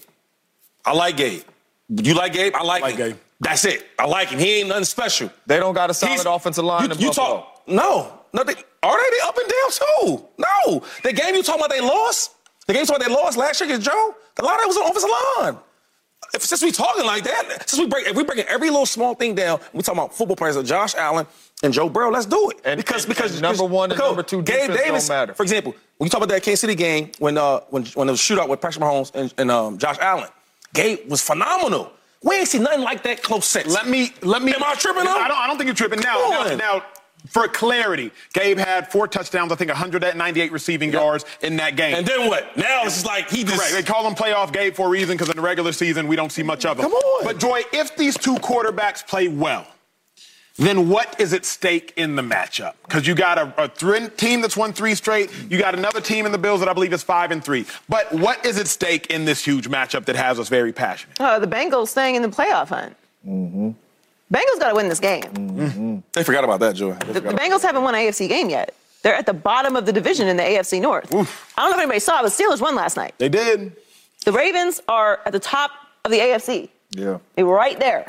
You like Gabe? I like Gabe. That's it. I like him. He ain't nothing special. They don't got a solid offensive line in Buffalo. No. Are they up and down too? No. The game you talking about they lost? The game you talking about they lost last year against Joe? A lot of that was on the offensive line. Since we talking like that, if we breaking every little small thing down, we talking about football players like Josh Allen and Joe Burrow, let's do it. Because number 1 and number 2 Gabe Davis don't matter. For example, when you talk about that Kansas City game when there was a shootout with Patrick Mahomes and Josh Allen, Gabe was phenomenal. We ain't seen nothing like that close since. Let me. Am I tripping? I don't think you're tripping. Now, for clarity, Gabe had 4 touchdowns, I think 198 receiving yards in that game. And then what? Now it's just like he just... Correct. They call him playoff Gabe for a reason because in the regular season, we don't see much of him. Come on. But, Joy, if these 2 quarterbacks play well, then what is at stake in the matchup? Because you got a team that's won 3 straight. You got another team in the Bills that I believe is 5-3. But what is at stake in this huge matchup that has us very passionate? The Bengals staying in the playoff hunt. Bengals got to win this game. They forgot about that, Joey. The Bengals haven't won an AFC game yet. They're at the bottom of the division in the AFC North. I don't know if anybody saw it, but Steelers won last night. They did. The Ravens are at the top of the AFC. Yeah. They were right there.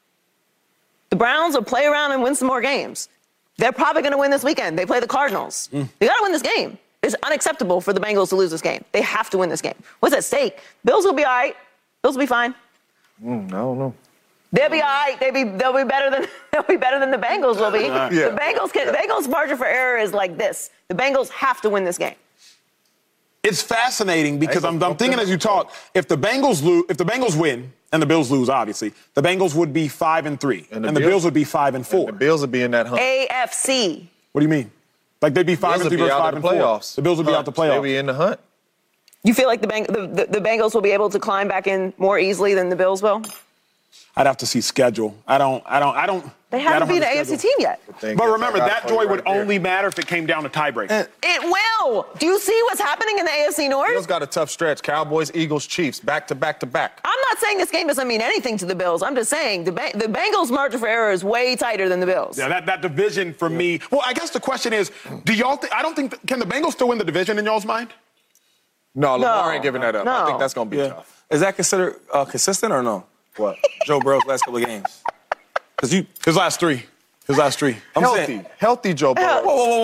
The Browns will play around and win some more games. They're probably going to win this weekend. They play the Cardinals. They got to win this game. It's unacceptable for the Bengals to lose this game. They have to win this game. What's at stake? Bills will be all right. Bills will be fine. I don't know. They'll be all right. They'll be better than the Bengals will be. Yeah. The Bengals' margin for error is like this. The Bengals have to win this game. It's fascinating because I'm thinking as you talk, if the Bengals win and the Bills lose, obviously, the Bengals would be 5-3, and the Bills would be 5-4. The Bills would be in that hunt. AFC. What do you mean? Like they'd be 5-3 versus 5-4. The Bills would be out the playoffs. They'd be in the hunt. You feel like the Bengals will be able to climb back in more easily than the Bills will? I'd have to see schedule. I don't. They haven't beat an AFC team yet. But remember, that joy would only matter if it came down to tiebreak. It will. Do you see what's happening in the AFC North? Bills got a tough stretch. Cowboys, Eagles, Chiefs, back to back to back. I'm not saying this game doesn't mean anything to the Bills. I'm just saying the Bengals' margin for error is way tighter than the Bills. Yeah, that division for me. Well, I guess the question is, do y'all think? I don't think. Can the Bengals still win the division in y'all's mind? No, Lamar ain't giving that up. No. I think that's going to be tough. Is that considered consistent or no? What? Joe Burrow's last couple of games. His last three. Healthy Joe Burrow.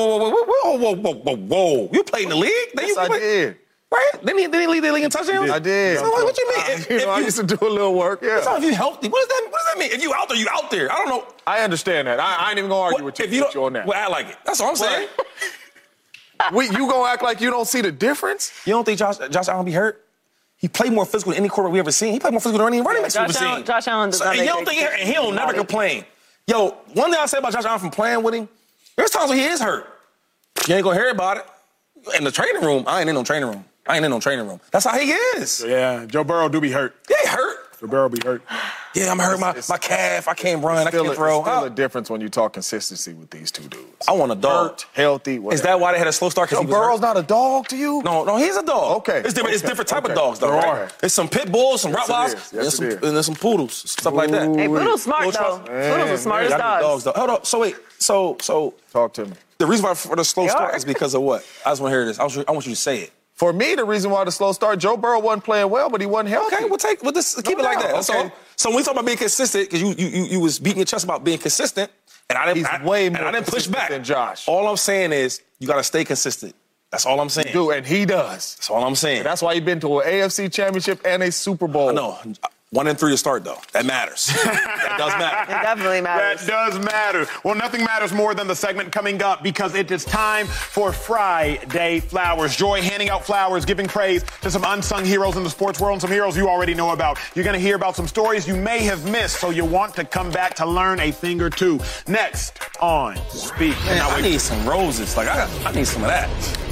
Whoa. You played in the league? Yes, I did. Right? Didn't he lead the league in touchdowns? I did. So what you mean? I used to do a little work, yeah. So if you're healthy, what does that mean? If you out there, you out there. I don't know. I understand that. I ain't even going to argue with you on that. Well, I like it. That's all I'm saying. You going to act like you don't see the difference? You don't think Josh Allen be hurt? He played more physical than any quarterback we ever seen. He played more physical than any running back we ever seen. Josh Allen does not make and he'll never complain. Yo, one thing I say about Josh Allen from playing with him, there's times when he is hurt. You ain't gonna hear about it. In the training room, I ain't in no training room. That's how he is. Yeah, Joe Burrow do be hurt. He ain't hurt. Joe Burrow be hurt. Yeah, I'm hurt my calf. I can't run. I can't throw. It's still a difference when you talk consistency with these two dudes. I want a dog. Hurt, healthy, whatever. Is that why they had a slow start? So Burrow's not a dog to you? No, he's a dog. Okay. It's different. It's different type of Okay. dogs, though. There Right? are. It's some pit bulls, some Yes, it Rottweilers, is. Yes, and it is. then some poodles, stuff like that. Hey, Poodle's smart, though. Poodle's the smartest dogs. Though. Hold on. So wait. So Talk to me. the reason why for the slow They start are. is because of what? I just want to hear this. I want you to say it. For me, the reason why the slow start, Joe Burrow wasn't playing well, but he wasn't healthy. Okay, we'll just keep it like that. That's Okay. all. So when we talk about being consistent, because you was beating your chest about being consistent, and I didn't. He's way more and I didn't push consistent back. than Josh. All I'm saying is you got to stay consistent. That's all I'm saying. Dude, and he does. That's all I'm saying. That's why he's been to an AFC championship and a Super Bowl. I know. 1-3 to start, though. That matters. That does matter. It definitely matters. That does matter. Well, nothing matters more than the segment coming up because it is time for Friday Flowers. Joy handing out flowers, giving praise to some unsung heroes in the sports world and some heroes you already know about. You're going to hear about some stories you may have missed, so you want to come back to learn a thing or two. Next on Speak. Man, I need some roses. Like, I need some of that.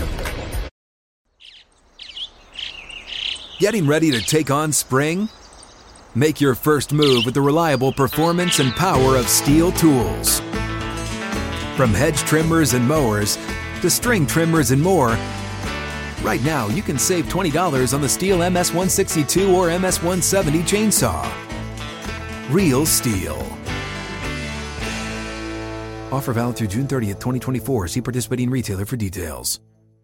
Getting ready to take on spring? Make your first move with the reliable performance and power of Steel tools. From hedge trimmers and mowers to string trimmers and more, right now you can save $20 on the Steel MS-162 or MS-170 chainsaw. Real Steel. Offer valid through June 30th, 2024. See participating retailer for details.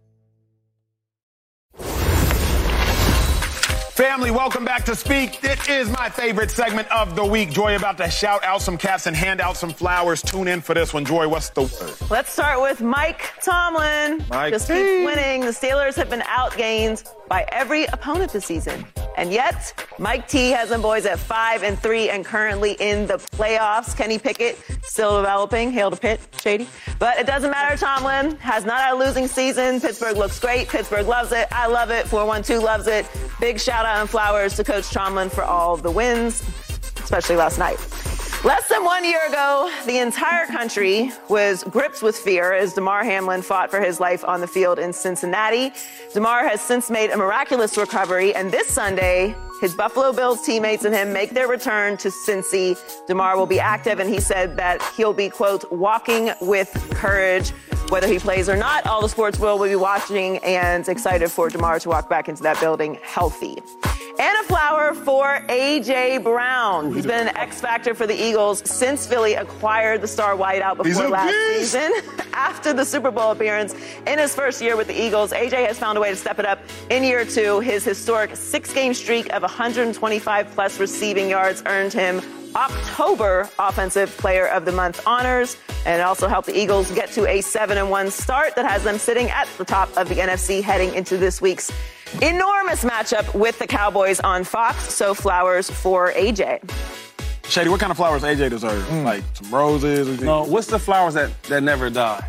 Family, welcome back to Speak. It is my favorite segment of the week. Joy about to shout out some cats and hand out some flowers. Tune in for this one. Joy, what's the word? Let's start with Mike Tomlin. Mike Just T. keeps winning. The Steelers have been outgained by every opponent this season. And yet, Mike T has them boys at 5-3 and currently in the playoffs. Kenny Pickett still developing. Hail to Pitt, Shady. But it doesn't matter. Tomlin has not had a losing season. Pittsburgh looks great. Pittsburgh loves it. I love it. 412 loves it. Big shout out and flowers to Coach Tomlin for all of the wins, especially last night. Less than 1 year ago, the entire country was gripped with fear as Damar Hamlin fought for his life on the field in Cincinnati. Damar has since made a miraculous recovery, and this Sunday, his Buffalo Bills teammates and him make their return to Cincy. Damar will be active, and he said that he'll be, quote, walking with courage. Whether he plays or not, all the sports world will be watching and excited for Damar to walk back into that building healthy. And a flower for A.J. Brown. He's been an X factor for the Eagles since Philly acquired the star wideout before last season. After the Super Bowl appearance in his first year with the Eagles, A.J. has found a way to step it up in year two. His historic 6-game streak of 125-plus receiving yards earned him October Offensive Player of the Month honors, and it also helped the Eagles get to a 7-1 start that has them sitting at the top of the NFC heading into this week's enormous matchup with the Cowboys on Fox. So flowers for AJ. Shady, what kind of flowers AJ deserve? Like some roses? No, what's the flowers that never die?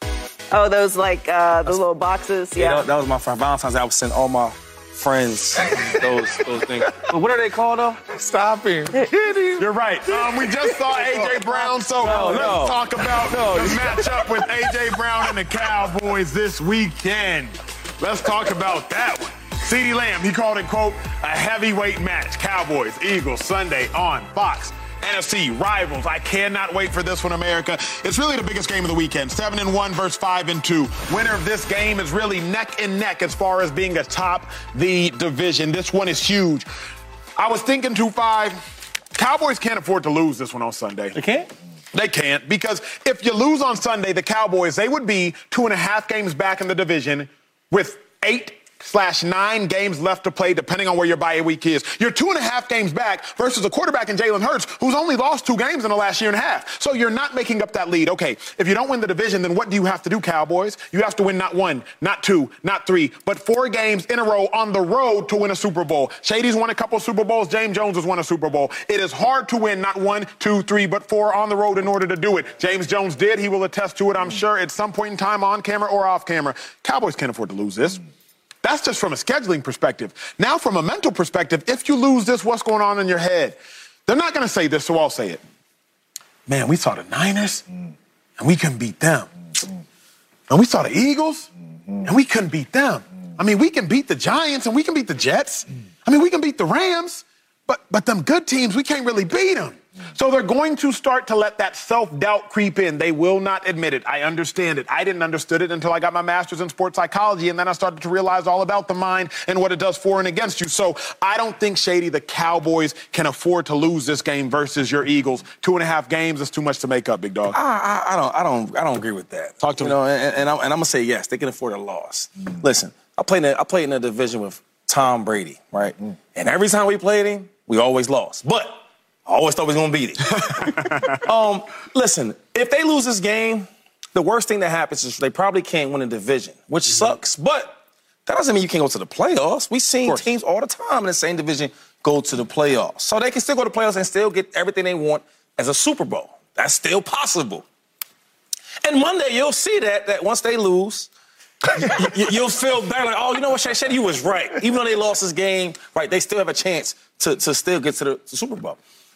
Oh, those like the little boxes. Yeah. That was my for Valentine's Day. I would send all my friends those things. But what are they called though? Stop him. You're right. We just saw A.J. Brown, so let's talk about the matchup with A.J. Brown and the Cowboys this weekend. Let's talk about that one. CeeDee Lamb, he called it, quote, a heavyweight match. Cowboys, Eagles, Sunday on Fox. NFC rivals. I cannot wait for this one, America. It's really the biggest game of the weekend. 7-1 versus 5-2. Winner of this game is really neck and neck as far as being atop the division. This one is huge. I was thinking 2-5. Cowboys can't afford to lose this one on Sunday. They can't? They can't, because if you lose on Sunday, the Cowboys, they would be 2.5 games back in the division with 8/9 games left to play, depending on where your bye week is. You're 2.5 games back versus a quarterback in Jalen Hurts, who's only lost 2 games in the last year and a half. So you're not making up that lead. Okay, if you don't win the division, then what do you have to do, Cowboys? You have to win not 1, not 2, not 3, but 4 games in a row on the road to win a Super Bowl. Shady's won a couple Super Bowls. James Jones has won a Super Bowl. It is hard to win not 1, 2, 3, but 4 on the road in order to do it. James Jones did. He will attest to it, I'm sure, at some point in time, on camera or off camera. Cowboys can't afford to lose this. That's just from a scheduling perspective. Now, from a mental perspective, if you lose this, what's going on in your head? They're not going to say this, so I'll say it. Man, we saw the Niners, and we couldn't beat them. And we saw the Eagles, and we couldn't beat them. I mean, we can beat the Giants, and we can beat the Jets. I mean, we can beat the Rams, But them good teams, we can't really beat them. So they're going to start to let that self-doubt creep in. They will not admit it. I understand it. I didn't understand it until I got my master's in sports psychology, and then I started to realize all about the mind and what it does for and against you. So I don't think, Shady, the Cowboys can afford to lose this game versus your Eagles. 2.5 games is too much to make up, big dog. I don't agree with that. Talk to me. And I'm gonna say yes, they can afford a loss. Listen, I played in a division with Tom Brady, right? And every time we played him, we always lost. But I always thought we was going to beat it. Listen, if they lose this game, the worst thing that happens is they probably can't win a division, which sucks. But that doesn't mean you can't go to the playoffs. We've seen teams all the time in the same division go to the playoffs. So they can still go to the playoffs and still get everything they want as a Super Bowl. That's still possible. And Monday, you'll see that once they lose, you'll feel better. Like, oh, you know what, Shady, you was right. Even though they lost this game, right, they still have a chance to still get to the Super Bowl.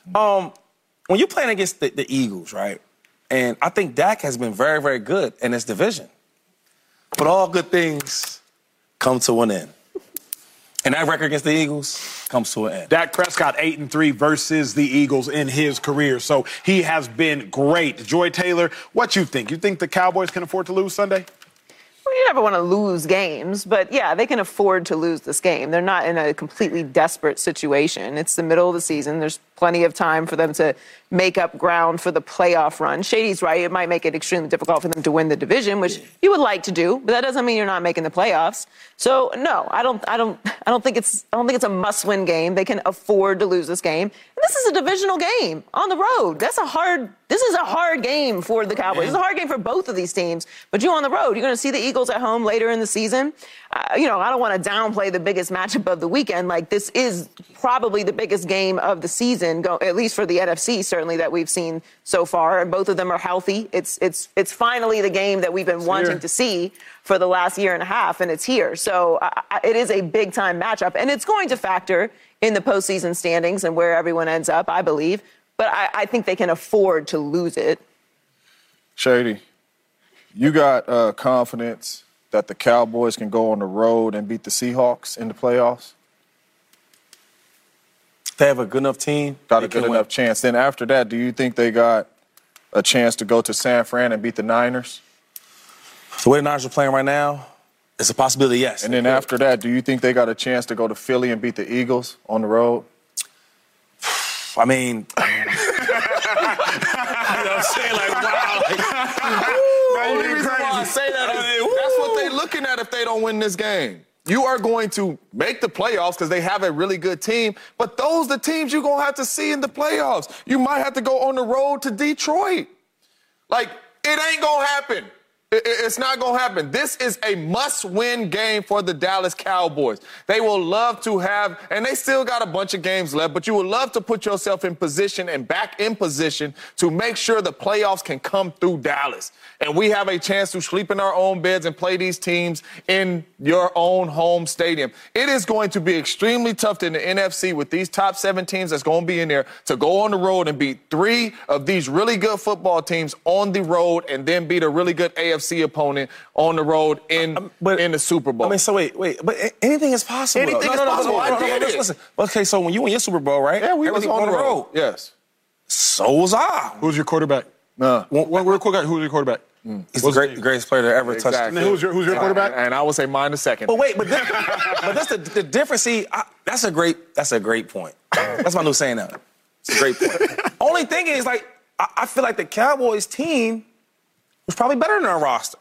When you're playing against the Eagles, right, and I think Dak has been very, very good in this division. But all good things come to an end. And that record against the Eagles comes to an end. Dak Prescott 8-3 versus the Eagles in his career. So he has been great. Joy Taylor, what you think? You think the Cowboys can afford to lose Sunday? Well, you never want to lose games, but yeah, they can afford to lose this game. They're not in a completely desperate situation. It's the middle of the season. There's plenty of time for them to make up ground for the playoff run. Shady's right. It might make it extremely difficult for them to win the division, which you would like to do, but that doesn't mean you're not making the playoffs. So no, I don't think it's a must-win game. They can afford to lose this game. And this is a divisional game on the road. This is a hard game for the Cowboys. It's a hard game for both of these teams. But you're on the road. You're going to see the Eagles at home later in the season. I don't want to downplay the biggest matchup of the weekend. Like, this is probably the biggest game of the season, at least for the NFC, certainly, that we've seen so far. And both of them are healthy. It's finally the game that we've been wanting to see for the last year and a half, and it's here. So it is a big-time matchup. And it's going to factor in the postseason standings and where everyone ends up, I believe. But I think they can afford to lose it. Shady, you got confidence that the Cowboys can go on the road and beat the Seahawks in the playoffs? They have a good enough team. Got a good enough chance. Then after that, do you think they got a chance to go to San Fran and beat the Niners? The way the Niners are playing right now, it's a possibility, yes. And then after that, do you think they got a chance to go to Philly and beat the Eagles on the road? I mean, you know what I'm saying? Like, wow. The only reason why I say that is that's what they're looking at if they don't win this game. You are going to make the playoffs because they have a really good team, but those are the teams you're going to have to see in the playoffs. You might have to go on the road to Detroit. Like, it ain't going to happen. It's not going to happen. This is a must-win game for the Dallas Cowboys. They will love to have, and they still got a bunch of games left, but you would love to put yourself in position and back in position to make sure the playoffs can come through Dallas. And we have a chance to sleep in our own beds and play these teams in your own home stadium. It is going to be extremely tough in the NFC with these top 7 teams that's going to be in there to go on the road and beat 3 of these really good football teams on the road and then beat a really good AFC opponent on the road in the Super Bowl. I mean, so wait, but anything is possible. Anything is possible. I did it. Listen. Okay, so when you win your Super Bowl, right? Yeah, we was on the road. Yes. So was I. Who's your quarterback? Who's your quarterback? He's the greatest player to ever touch. And who's your quarterback? And I would say mine the second. But wait, but that's the difference. See, that's a great point. That's my new saying now. It's a great point. Only thing is, like, I feel like the Cowboys team was probably better than our roster.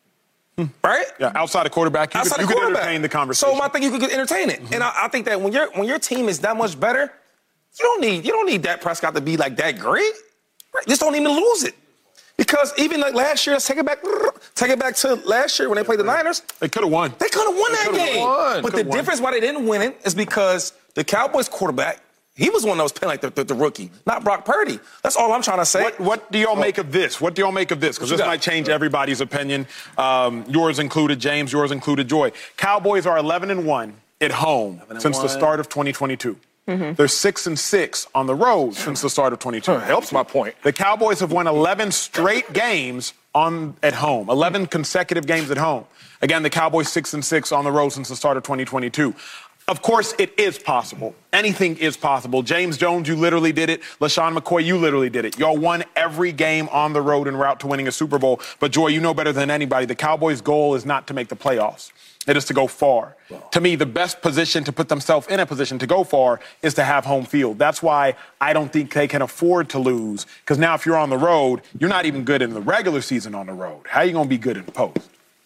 Right? Yeah, outside of quarterback, you could entertain the conversation. So I think you could entertain it. And I think that when your team is that much better, you don't need Dak Prescott to be like that great. Right? Just don't even lose it. Because even like last year, let's take it back to last year when they played the Niners. They could have won. They could have won that game. But the difference why they didn't win it is because the Cowboys quarterback, he was the one that was playing like the rookie, not Brock Purdy. That's all I'm trying to say. What do y'all make of this? What do y'all make of this? Because this might change everybody's opinion. Yours included, James. Yours included, Joy. Cowboys are 11-1 at home since the start of 2022. Mm-hmm. They're 6-6 on the road since the start of 2022. Helps my point. The Cowboys have won 11 straight games at home, 11 consecutive games at home. Again, the Cowboys 6-6 on the road since the start of 2022. Of course, it is possible. Anything is possible. James Jones, you literally did it. LaShawn McCoy, you literally did it. Y'all won every game on the road en route to winning a Super Bowl. But, Joy, you know better than anybody, the Cowboys' goal is not to make the playoffs. It is to go far. To me, the best position to put themselves in a position to go far is to have home field. That's why I don't think they can afford to lose. Because now if you're on the road, you're not even good in the regular season on the road. How are you going to be good in the post?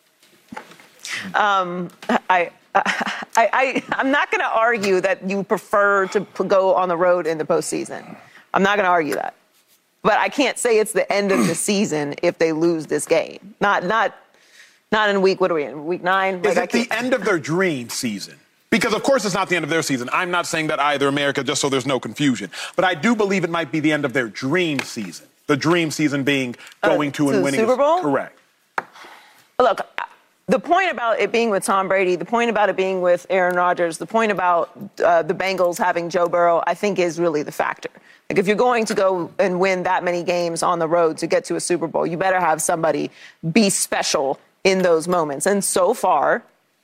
I'm not going to argue that you prefer to go on the road in the postseason. I'm not going to argue that. But I can't say it's the end of the season if they lose this game. Not in week, what are we in, week 9? Is it the end of their dream season? Because, of course, it's not the end of their season. I'm not saying that either, America, just so there's no confusion. But I do believe it might be the end of their dream season. The dream season being going to and winning. Super Bowl? Correct. Look, the point about it being with Tom Brady, the point about it being with Aaron Rodgers, the point about the Bengals having Joe Burrow, I think is really the factor. Like, if you're going to go and win that many games on the road to get to a Super Bowl, you better have somebody be special in those moments. And so far,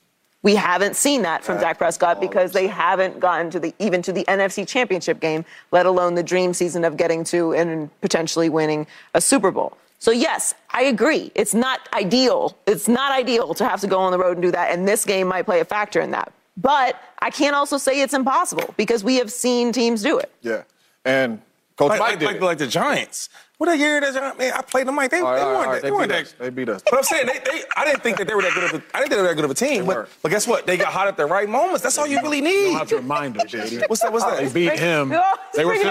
we haven't seen that from Dak Prescott because they haven't gotten to even to the NFC Championship game, let alone the dream season of getting to and potentially winning a Super Bowl. So, yes, I agree. It's not ideal. It's not ideal to have to go on the road and do that, and this game might play a factor in that. But I can't also say it's impossible because we have seen teams do it. Yeah. And Coach Mike did like the Giants. What a year that Giants, man, I played them like they weren't that. They beat us. But I'm saying I didn't think that they were that good of a team. But guess what? They got hot at the right moments. That's all you really need. You don't have to remind them, JD. What's that? They beat him. They were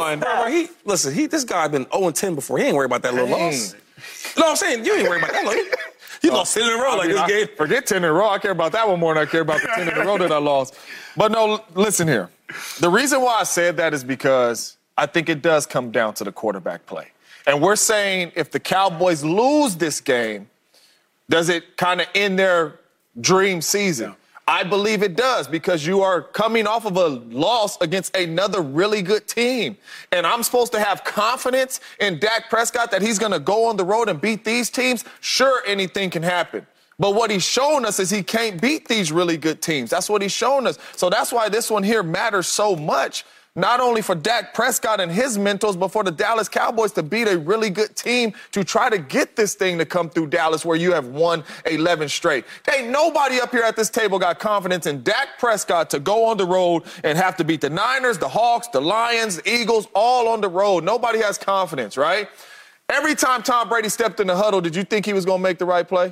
15-1. This guy been 0-10 before. He ain't worried about that little loss. You know what I'm saying? You ain't worried about that. Look, he lost 10 in a row this game. Forget 10 in a row. I care about that one more than I care about the 10 in a row that I lost. But no, listen here. The reason why I said that is because I think it does come down to the quarterback play. And we're saying if the Cowboys lose this game, does it kind of end their dream season? Yeah. I believe it does because you are coming off of a loss against another really good team. And I'm supposed to have confidence in Dak Prescott that he's going to go on the road and beat these teams. Sure, anything can happen. But what he's shown us is he can't beat these really good teams. That's what he's shown us. So that's why this one here matters so much. Not only for Dak Prescott and his mentors, but for the Dallas Cowboys to beat a really good team to try to get this thing to come through Dallas where you have won 11 straight. Ain't nobody up here at this table got confidence in Dak Prescott to go on the road and have to beat the Niners, the Hawks, the Lions, the Eagles, all on the road. Nobody has confidence, right? Every time Tom Brady stepped in the huddle, did you think he was going to make the right play?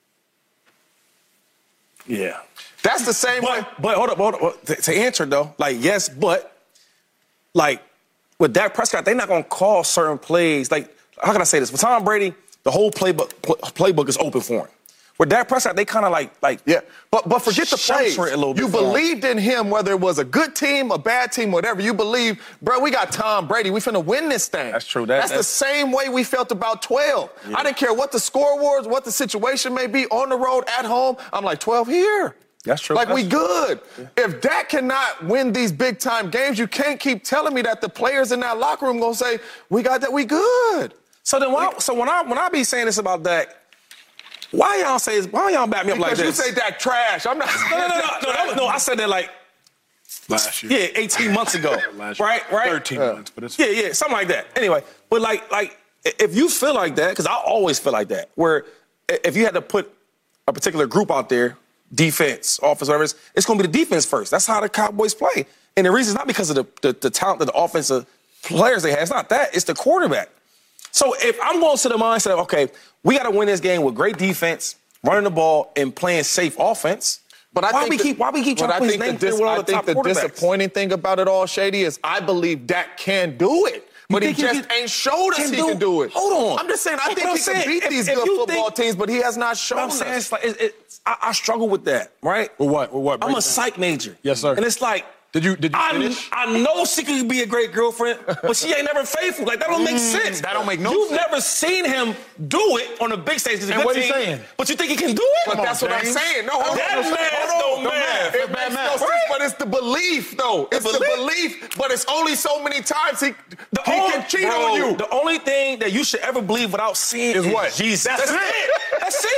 Yeah. That's the same way. But hold up. To answer, though, yes, but. With Dak Prescott, they're not going to call certain plays. How can I say this? With Tom Brady, the whole playbook is open for him. With Dak Prescott, they kind of yeah. But forget the plays. You believed in him, whether it was a good team, a bad team, whatever. You believe, bro, we got Tom Brady. We finna win this thing. That's true. That's the same way we felt about 12. Yeah. I didn't care what the score was, what the situation may be on the road, at home. I'm like, 12 here. That's true. We good. Yeah. If Dak cannot win these big-time games, you can't keep telling me that the players in that locker room going to say, we got that, we good. So then when I be saying this about Dak, why y'all back me up like this? Because you say Dak trash. I'm not No, I said that last year. Yeah, 18 months ago. Right? 13 months, but it's Yeah, something like that. Anyway, but if you feel like that, because I always feel like that, where if you had to put a particular group out there, defense, offense, whatever, it's going to be the defense first. That's how the Cowboys play. And the reason is not because of the talent of the offensive players they have. It's not that. It's the quarterback. So if I'm going to the mindset of, okay, we got to win this game with great defense, running the ball, and playing safe offense, but why we keep trying to put his name through one of the top quarterbacks? I think the disappointing thing about it all, Shady, is I believe Dak can do it. But he just ain't showed us he can do it. Hold on. I'm just saying, I think he can beat these good football teams, but he has not shown us. I'm saying I struggle with that, right? With what? I'm a psych major. Yes, sir. And it's like, did you finish? I know she could be a great girlfriend, but she ain't never faithful. That don't make sense. That don't make no sense. sense. You've never seen him do it on a big stage. And what are you saying? But you think he can do it? But that's what I'm saying. No, hold on. It makes no sense, but it's the belief, though. It's the belief, but it's only so many times he can cheat on you. The only thing that you should ever believe without seeing is what? Jesus. That's it. That's it.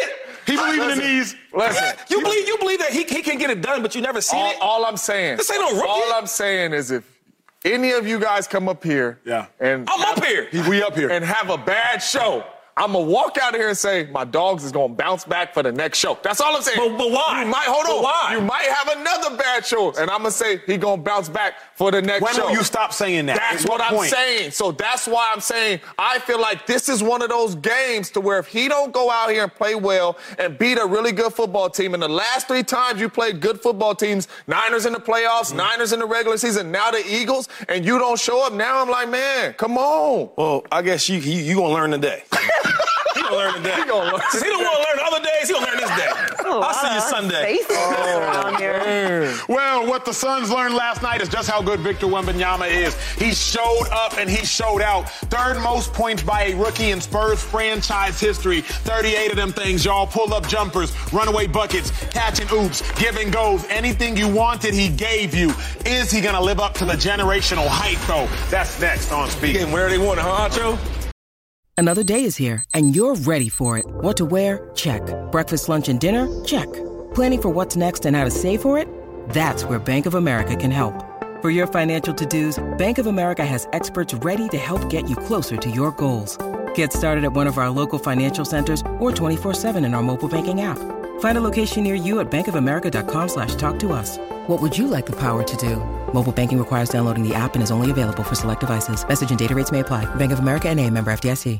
He believe in the knees. Listen. You believe that he can get it done, but you never seen it? All I'm saying. This ain't no rookie. All I'm saying is if any of you guys come up here. Yeah. And I'm up here. We up here. And have a bad show. I'm going to walk out of here and say, my dogs is going to bounce back for the next show. That's all I'm saying. But why? Hold on. Why? You might have another bad show. And I'm going to say he going to bounce back for the next show. When will you stop saying that? That's what I'm saying. So that's why I'm saying I feel like this is one of those games to where if he don't go out here and play well and beat a really good football team, and the last 3 times you played good football teams, Niners in the playoffs, Niners in the regular season, now the Eagles, and you don't show up, now I'm like, man, come on. Well, I guess you going to learn today. He gonna learn today. Since he don't want to learn other days, he gonna learn this day. I'll see you Sunday. Well, what the Suns learned last night is just how good Victor Wembanyama is. He showed up and he showed out. 3rd most points by a rookie in Spurs franchise history. 38 of them things, y'all. Pull-up jumpers, runaway buckets, catch and oops, give and goes. Anything you wanted, he gave you. Is he gonna live up to the generational hype, though? That's next on Speak. Getting where they want, huh, Acho? Another day is here, and you're ready for it. What to wear? Check. Breakfast, lunch, and dinner? Check. Planning for what's next and how to save for it? That's where Bank of America can help. For your financial to-dos, Bank of America has experts ready to help get you closer to your goals. Get started at one of our local financial centers or 24/7 in our mobile banking app. Find a location near you at bankofamerica.com/talktous. What would you like the power to do? Mobile banking requires downloading the app and is only available for select devices. Message and data rates may apply. Bank of America N.A., member FDIC.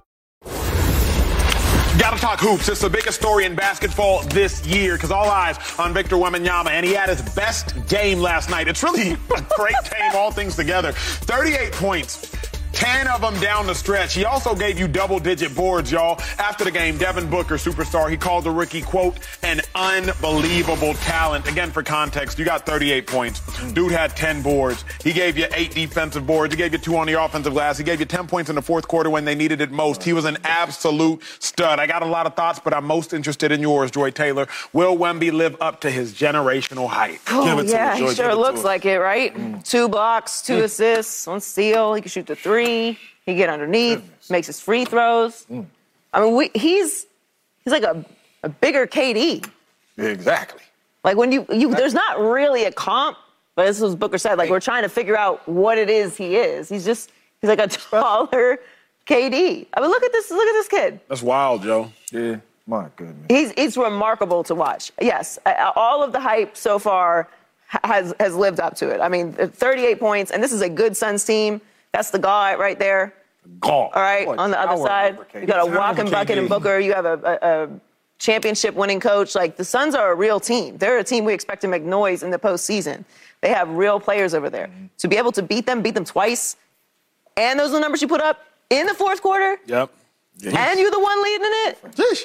Gotta talk hoops. It's the biggest story in basketball this year because all eyes on Victor Wembanyama, and he had his best game last night. It's really a great game, all things together. 38 points. 10 of them down the stretch. He also gave you double-digit boards, y'all. After the game, Devin Booker, superstar, he called the rookie, quote, an unbelievable talent. Again, for context, you got 38 points. Dude had 10 boards. He gave you 8 defensive boards. He gave you 2 on the offensive glass. He gave you 10 points in the 4th quarter when they needed it most. He was an absolute stud. I got a lot of thoughts, but I'm most interested in yours, Joy Taylor. Will Wemby live up to his generational hype? Oh, yeah, he sure looks like it, right? 2 blocks, 2 assists, 1 steal. He can shoot the 3. He get underneath, makes his free throws. I mean, he's like a bigger KD. Exactly. Like when you there's not really a comp, but this was Booker said. Like we're trying to figure out what it is he is. He's like a taller KD. I mean, look at this kid. That's wild, Joe. Yeah, my goodness. He's remarkable to watch. Yes, all of the hype so far has lived up to it. I mean, 38 points, and this is a good Suns team. That's the guard right there. All right, on the other side, you got a walking bucket in Booker. You have a championship-winning coach. Like, the Suns are a real team. They're a team we expect to make noise in the postseason. They have real players over there. To be able to beat them twice, and those are the numbers you put up in the 4th quarter. Yep. And you're the one leading in it.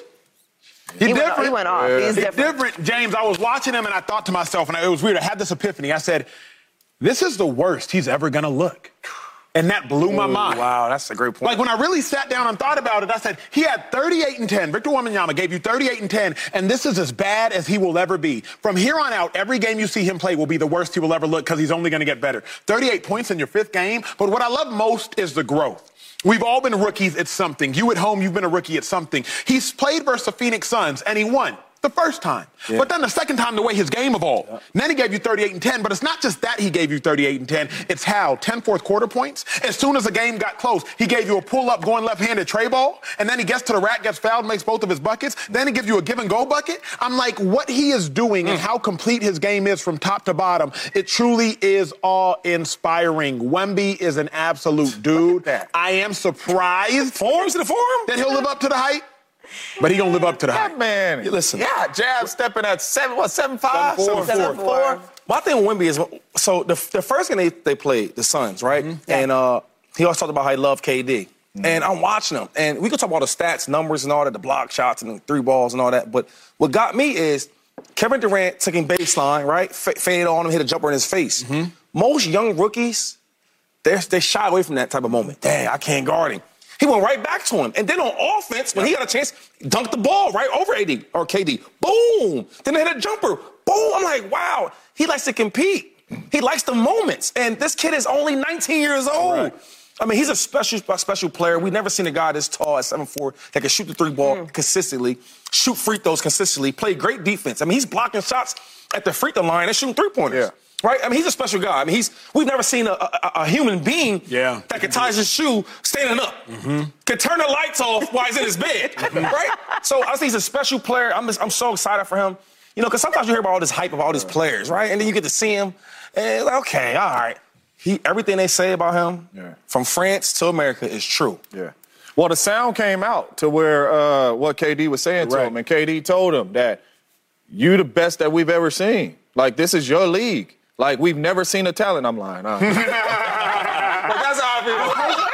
He went off. He's different. James, I was watching him, and I thought to myself, and it was weird. I had this epiphany. I said, this is the worst he's ever going to look. And that blew my mind. Wow, that's a great point. Like, when I really sat down and thought about it, I said, he had 38 and 10. Victor Wembanyama gave you 38 and 10, and this is as bad as he will ever be. From here on out, every game you see him play will be the worst he will ever look because he's only going to get better. 38 points in your 5th game, but what I love most is the growth. We've all been rookies at something. You at home, you've been a rookie at something. He's played versus the Phoenix Suns, and he won. The first time. Yeah. But then the second time, the way his game evolved. Yeah. Then he gave you 38 and 10, but it's not just that he gave you 38 and 10. It's how 10 fourth quarter points. As soon as the game got close, he gave you a pull-up going left-handed tray ball, and then he gets to the rack, gets fouled, makes both of his buckets. Then he gives you a give-and-go bucket. I'm like, what he is doing and how complete his game is from top to bottom, it truly is awe-inspiring. Wemby is an absolute dude. I am surprised that he'll live up to the hype. But he gonna live up to the hype. Man, listen. Yeah, Jab stepping at 7'5", 7'4". My thing with Wemby is, so the first game they played, the Suns, right? Mm-hmm. And he always talked about how he loved KD. Mm-hmm. And I'm watching him, and we can talk about the stats, numbers, and all that, the block shots and the 3 balls and all that. But what got me is Kevin Durant taking baseline, right? Fade on him, hit a jumper in his face. Mm-hmm. Most young rookies, they shy away from that type of moment. Dang, I can't guard him. He went right back to him. And then on offense, when he got a chance, dunked the ball right over AD or KD. Boom! Then they hit a jumper. Boom! I'm like, wow, he likes to compete. He likes the moments. And this kid is only 19 years old. Right. I mean, he's a special player. We've never seen a guy this tall at 7'4" that can shoot the three ball consistently, shoot free throws consistently, play great defense. I mean, he's blocking shots at the free throw line and shooting three-pointers. Yeah. Right? I mean, he's a special guy. I mean, we've never seen a human being that can tie his shoe standing up, can turn the lights off while he's in his bed, right? So I think he's a special player. I'm so excited for him. You know, because sometimes you hear about all this hype of all these players, right? And then you get to see him, and okay, all right. Everything they say about him, from France to America, is true. Yeah. Well, the sound came out to where what KD was saying to him, and KD told him that you the best that we've ever seen. Like, this is your league. Like, we've never seen a talent. I'm lying. But that's how I feel.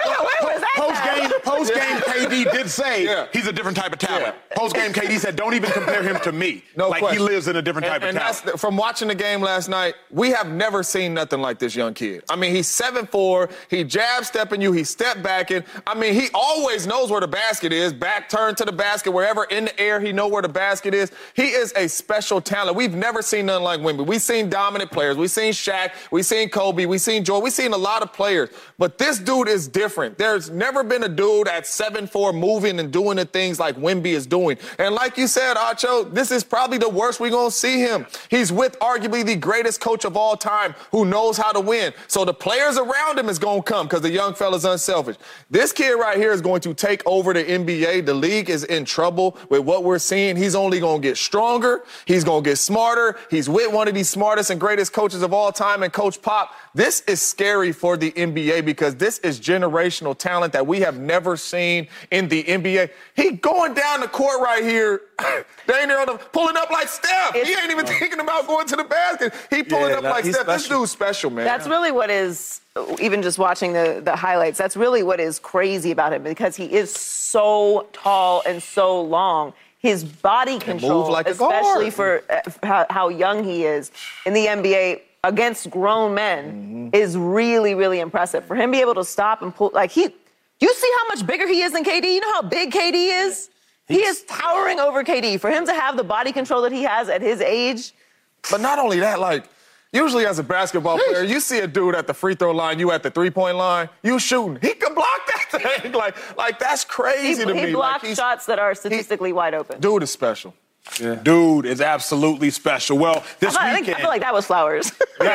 Post-game, KD did say he's a different type of talent. Post-game, KD said, don't even compare him to me. No like, question. He lives in a different type of talent. From watching the game last night, we have never seen nothing like this young kid. I mean, he's 7'4", he jab-stepping you, he step-backing. I mean, he always knows where the basket is, back turn to the basket, wherever in the air, he know where the basket is. He is a special talent. We've never seen nothing like Wemby. We've seen dominant players. We've seen Shaq. We've seen Kobe. We've seen Jordan. We've seen a lot of players. But this dude is different. There's never been a dude at 7'4" moving and doing the things like Wemby is doing. And like you said, Acho, this is probably the worst we're going to see him. He's with arguably the greatest coach of all time who knows how to win. So the players around him is going to come because the young fella's unselfish. This kid right here is going to take over the NBA. The league is in trouble with what we're seeing. He's only going to get stronger. He's going to get smarter. He's with one of the smartest and greatest coaches of all time, and Coach Pop. This is scary for the NBA because this is generational talent that we have never seen in the NBA. He going down the court right here, pulling up like Steph. He ain't even thinking about going to the basket. He pulling up like Steph. Special. This dude's special, man. That's really what is, even just watching the highlights, that's really what is crazy about him because he is so tall and so long. His body control, like especially for how young he is in the NBA, against grown men is really, really impressive. For him to be able to stop and pull, like you see how much bigger he is than KD? You know how big KD is? He is towering over KD. For him to have the body control that he has at his age. But not only that, like, usually as a basketball player, you see a dude at the free throw line, you at the three-point line, you shooting. He can block that thing. Like that's crazy to me. He blocks shots that are statistically wide open. Dude is special. Yeah. Dude is absolutely special. Well, this weekend... I feel like that was Flowers.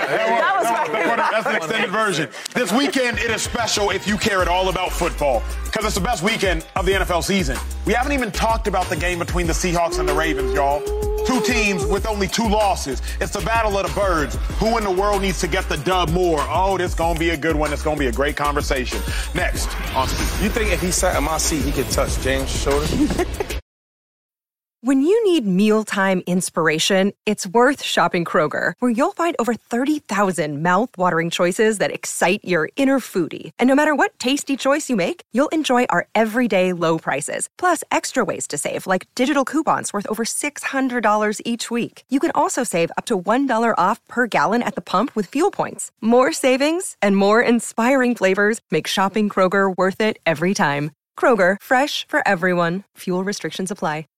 That's the extended version. This weekend, it is special if you care at all about football because it's the best weekend of the NFL season. We haven't even talked about the game between the Seahawks and the Ravens, y'all. Two teams with only 2 losses. It's the battle of the birds. Who in the world needs to get the dub more? Oh, this is going to be a good one. It's going to be a great conversation. Next on Speed. You think if he sat in my seat, he could touch James' shoulder? When you need mealtime inspiration, it's worth shopping Kroger, where you'll find over 30,000 mouth-watering choices that excite your inner foodie. And no matter what tasty choice you make, you'll enjoy our everyday low prices, plus extra ways to save, like digital coupons worth over $600 each week. You can also save up to $1 off per gallon at the pump with fuel points. More savings and more inspiring flavors make shopping Kroger worth it every time. Kroger, fresh for everyone. Fuel restrictions apply.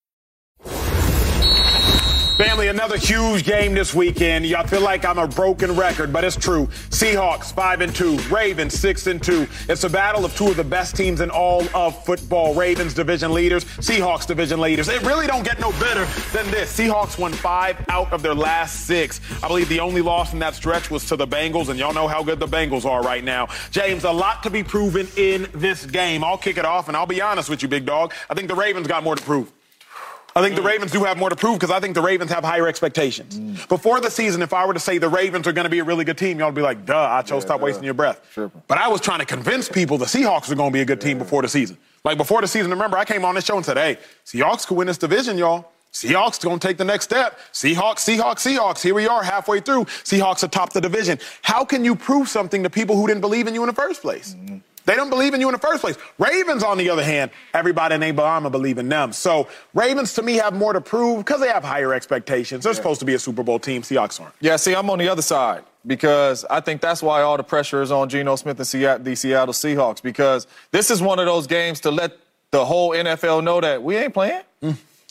Family, another huge game this weekend. Y'all feel like I'm a broken record, but it's true. Seahawks 5-2, Ravens 6-2. It's a battle of 2 of the best teams in all of football. Ravens division leaders, Seahawks division leaders. It really don't get no better than this. Seahawks won 5 out of their last 6. I believe the only loss in that stretch was to the Bengals, and y'all know how good the Bengals are right now. James, a lot to be proven in this game. I'll kick it off, and I'll be honest with you, big dog. I think the Ravens got more to prove. I think the Ravens do have more to prove because I think the Ravens have higher expectations. Before the season, if I were to say the Ravens are going to be a really good team, y'all would be like, duh, Acho, stop wasting your breath. Sure. But I was trying to convince people the Seahawks are going to be a good team before the season. Like before the season, remember, I came on this show and said, hey, Seahawks could win this division, y'all. Seahawks going to take the next step. Seahawks. Here we are halfway through. Seahawks atop the division. How can you prove something to people who didn't believe in you in the first place? They don't believe in you in the first place. Ravens, on the other hand, everybody named Bahama believe in them. So Ravens, to me, have more to prove because they have higher expectations. They're supposed to be a Super Bowl team. Seahawks aren't. Yeah, see, I'm on the other side because I think that's why all the pressure is on Geno Smith and the Seattle Seahawks, because this is one of those games to let the whole NFL know that we ain't playing.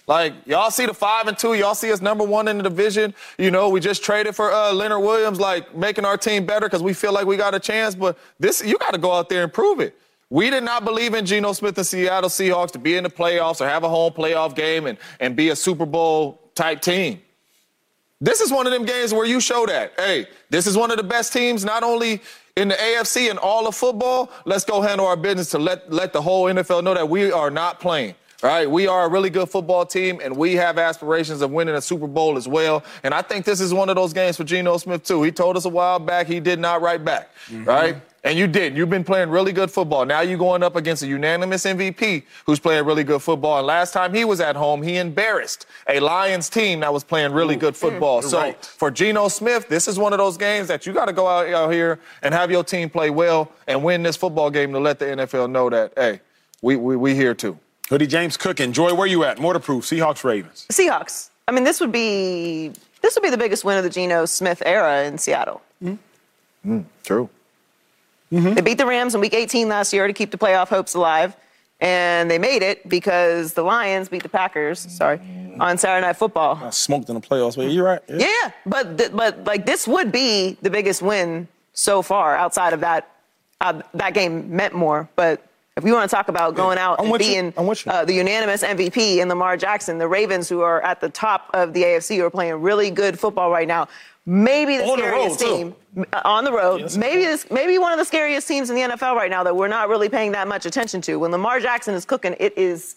Like, y'all see the 5-2. Y'all see us number one in the division. You know, we just traded for Leonard Williams, like, making our team better because we feel like we got a chance. But this, you got to go out there and prove it. We did not believe in Geno Smith and Seattle Seahawks to be in the playoffs or have a home playoff game and be a Super Bowl-type team. This is one of them games where you show that, hey, this is one of the best teams, not only in the AFC and all of football. Let's go handle our business to let the whole NFL know that we are not playing. All right, we are a really good football team, and we have aspirations of winning a Super Bowl as well. And I think this is one of those games for Geno Smith, too. He told us a while back he did not write back, right? And you did. You've been playing really good football. Now you're going up against a unanimous MVP who's playing really good football. And last time he was at home, he embarrassed a Lions team that was playing really good football. So for Geno Smith, this is one of those games that you got to go out here and have your team play well and win this football game to let the NFL know that, hey, we here too. Hoodie James cooking. Joy, where you at? More to prove. Seahawks, Ravens. Seahawks. I mean, this would be the biggest win of the Geno Smith era in Seattle. True. They beat the Rams in Week 18 last year to keep the playoff hopes alive, and they made it because the Lions beat the Packers. On Saturday Night Football. I smoked in the playoffs, but you're right. Yeah, but like this would be the biggest win so far. Outside of that, that game meant more, but. If we want to talk about going out and being the unanimous MVP and Lamar Jackson, the Ravens, who are at the top of the AFC, are playing really good football right now. Maybe the scariest team on the road. Yes. Maybe one of the scariest teams in the NFL right now that we're not really paying that much attention to. When Lamar Jackson is cooking, it is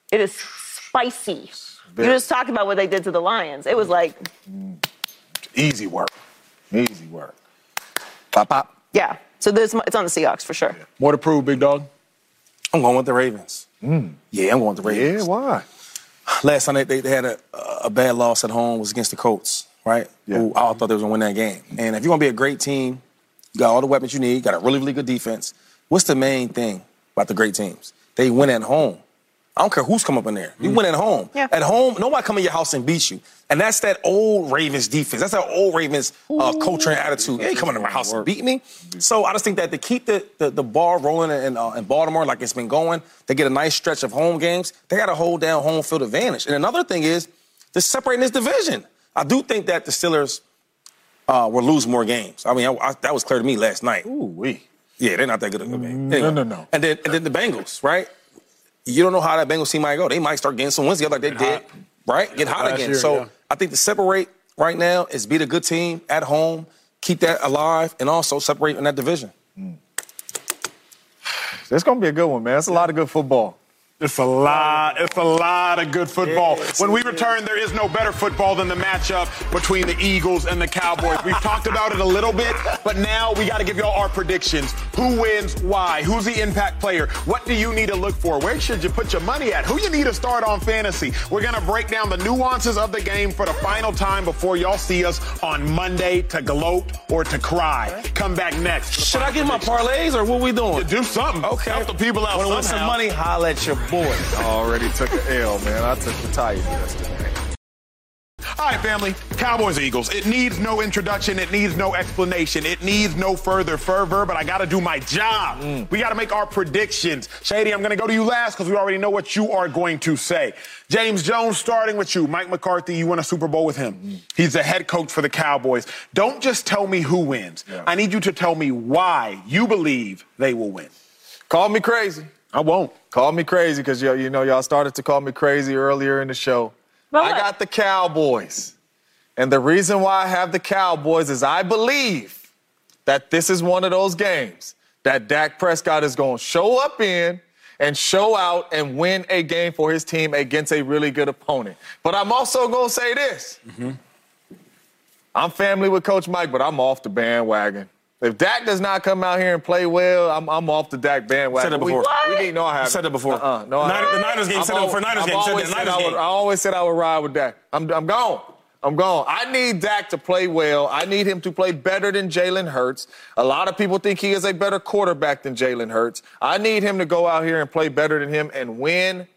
spicy. You just talked about what they did to the Lions. It was like easy work. Easy work. Pop, pop. Yeah. So it's on the Seahawks for sure. More to prove, big dog. I'm going with the Ravens. Yeah, I'm going with the Ravens. Yeah, why? Last night they had a bad loss at home. It was against the Colts, right? Yeah. Who I thought they was going to win that game. And if you're going to be a great team, you got all the weapons you need, got a really, really good defense. What's the main thing about the great teams? They win at home. I don't care who's come up in there. You win at home. Yeah. At home, nobody come in your house and beat you. And that's that old Ravens defense. That's that old Ravens culture and attitude. You ain't coming to my house and beat me. So I just think that to keep the ball rolling in Baltimore like it's been going, they get a nice stretch of home games, they got to hold down home field advantage. And another thing is to separate this division. I do think that the Steelers will lose more games. I mean, that was clear to me last night. Yeah, they're not that good at the game. Anyway. No. And then the Bengals, right? You don't know how that Bengals team might go. They might start getting some wins together like they did, right? Get hot again. So I think to separate right now is beat a good team at home, keep that alive, and also separate in that division. It's going to be a good one, man. It's a lot of good football. It's a lot of good football. When we return, there is no better football than the matchup between the Eagles and the Cowboys. We've talked about it a little bit, but now we got to give y'all our predictions. Who wins? Why? Who's the impact player? What do you need to look for? Where should you put your money at? Who you need to start on fantasy? We're going to break down the nuances of the game for the final time before y'all see us on Monday to gloat or to cry. Come back next. Should I get my parlays or what we doing? Do something. Okay. Help the people out. Want to win some money? Holla at your boy. Already took an L, man. I took the Titans yesterday. All right, family. Cowboys, Eagles. It needs no introduction. It needs no explanation. It needs no further fervor, but I got to do my job. We got to make our predictions. Shady, I'm going to go to you last because we already know what you are going to say. James Jones, starting with you. Mike McCarthy, you won a Super Bowl with him. He's the head coach for the Cowboys. Don't just tell me who wins. I need you to tell me why you believe they will win. Call me crazy. I won't. Call me crazy because, y'all started to call me crazy earlier in the show. I got the Cowboys. And the reason why I have the Cowboys is I believe that this is one of those games that Dak Prescott is going to show up in and show out and win a game for his team against a really good opponent. But I'm also going to say this. I'm family with Coach Mike, but I'm off the bandwagon. If Dak does not come out here and play well, I'm off the Dak bandwagon. Said it before. No, I haven't. Said it before. No, the Niners game. Said it for Niners game. I always said I would ride with Dak. I'm gone. I need Dak to play well. I need him to play better than Jalen Hurts. A lot of people think he is a better quarterback than Jalen Hurts. I need him to go out here and play better than him and win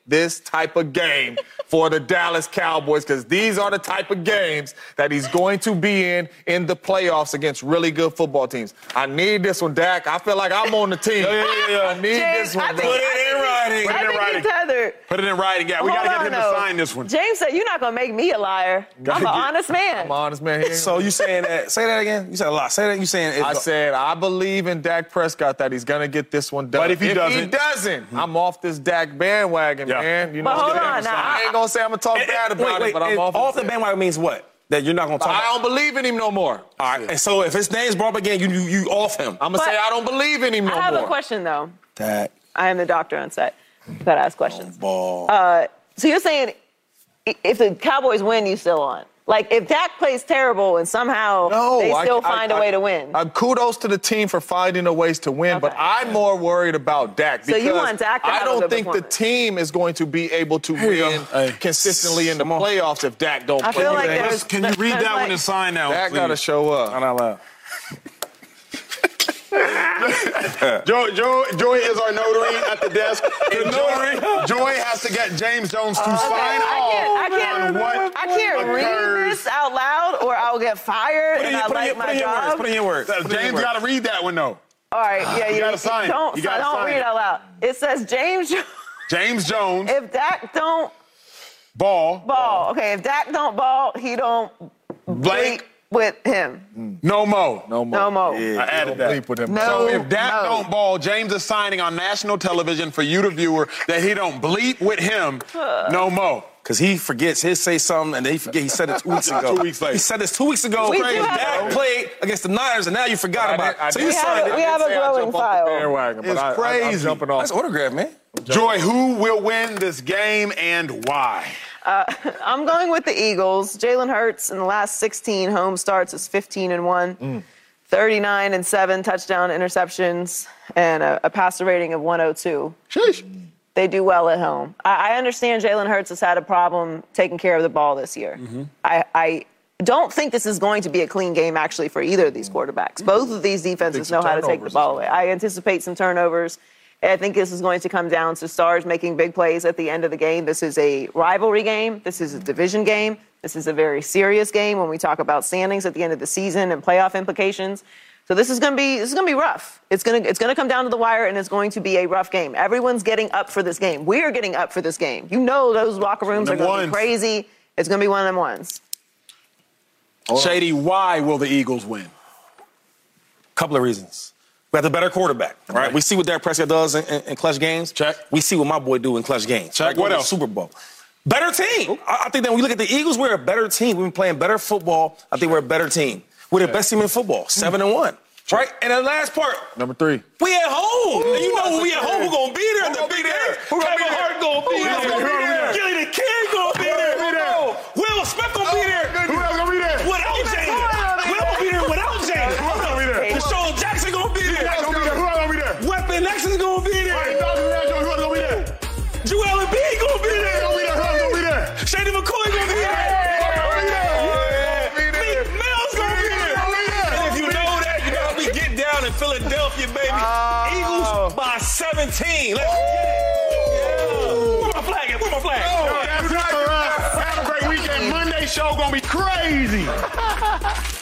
this type of game for the Dallas Cowboys, because these are the type of games that he's going to be in the playoffs against really good football teams. I need this one, Dak. I feel like I'm on the team. I need James, this one. Put it in writing. I think you're tethered. Put it in writing. Yeah, we got to get him to sign this one. James said, you're not going to make me a liar. I'm an honest man. I'm an honest man. So you saying that? Say that again. You said a lot. Say that. You saying? I said I believe in Dak Prescott that he's going to get this one done. But if he doesn't, I'm off this Dak bandwagon, man. You know, but hold on now. I ain't going to say I'm going to talk bad about it, but I'm off the bandwagon means what? That you're not going to talk about? I don't believe in him no more. All right. And so if his name's brought up again, you off him. I'm going to say I don't believe in him no more. I have a question, though. Dak. I am the doctor on set. Got to ask questions. Ball. So you're saying if the Cowboys win, you still on? Like, if Dak plays terrible and somehow they still find a way to win. Kudos to the team for finding a ways to win, but I'm more worried about Dak. So you want Dak to have I don't a good think the team is going to be able to win consistently in the playoffs if Dak don't play. I feel like Can you read that one and sign now? Dak got to show up. Not allowed. Joey is our notary at the desk. Joey has to get James Jones to sign off. I can't read this out loud or I'll get fired and I like my job. Put in your words. James got to read that one, though. All right, yeah, you got to sign it. Don't read it out loud. It says James Jones. If Dak don't ball. Okay, if Dak don't ball, he don't Blake with him. No mo. Yeah, I added that. With him. No, so if Dak don't ball, James is signing on national television for you, the viewer, that he don't bleep with him. No mo. Because he forgets, he'll say something, and then he forget he said it 2 weeks ago. 2 weeks later. He said this 2 weeks ago. Dak played against the Niners, and now you forgot about it. So you signed it. We have a growing file. It's crazy. I'm jumping off. That's autograph, man. Joy, who will win this game and why? I'm going with the Eagles. Jalen Hurts in the last 16 home starts is 15-1, 39-7 touchdown interceptions, and a passer rating of 102. Sheesh. They do well at home. I understand Jalen Hurts has had a problem taking care of the ball this year. I don't think this is going to be a clean game, actually, for either of these quarterbacks. Both of these defenses know how to take the ball away. I anticipate some turnovers. I think this is going to come down to stars making big plays at the end of the game. This is a rivalry game. This is a division game. This is a very serious game when we talk about standings at the end of the season and playoff implications. So this is going to be rough. It's going to come down to the wire, and it's going to be a rough game. Everyone's getting up for this game. We're getting up for this game. You know those locker rooms are going to be crazy. It's going to be one of them ones. Shady, why will the Eagles win? Couple of reasons. We have the better quarterback, right? We see what Dak Prescott does in clutch games. Check. We see what my boy do in clutch games. Check. What else? Super Bowl. Better team. I think that when you look at the Eagles, we're a better team. We've been playing better football. I think we're a better team. We're the best team in football, 7-1. Right? And the last part. Number 3. We at home. And you know when we at home, we're going to be there in the big games. Kevin Hart going to be there. Gilly the Kid going to be there. Will Smith going to be there. Who else going to be there? Without James. Will going to be there without James. Who else going to be there? Deshaun Jackson going to be there. Who else going to be there? Weapon X is going to be there. Who else going to be there? Joel Embiid going to be there. Who else going to be there? Shady McCoy going to be there. In Philadelphia, baby. Eagles by 17. Let's get it. Where my flag at? Where my flag? Have a great weekend. Monday show gonna be crazy.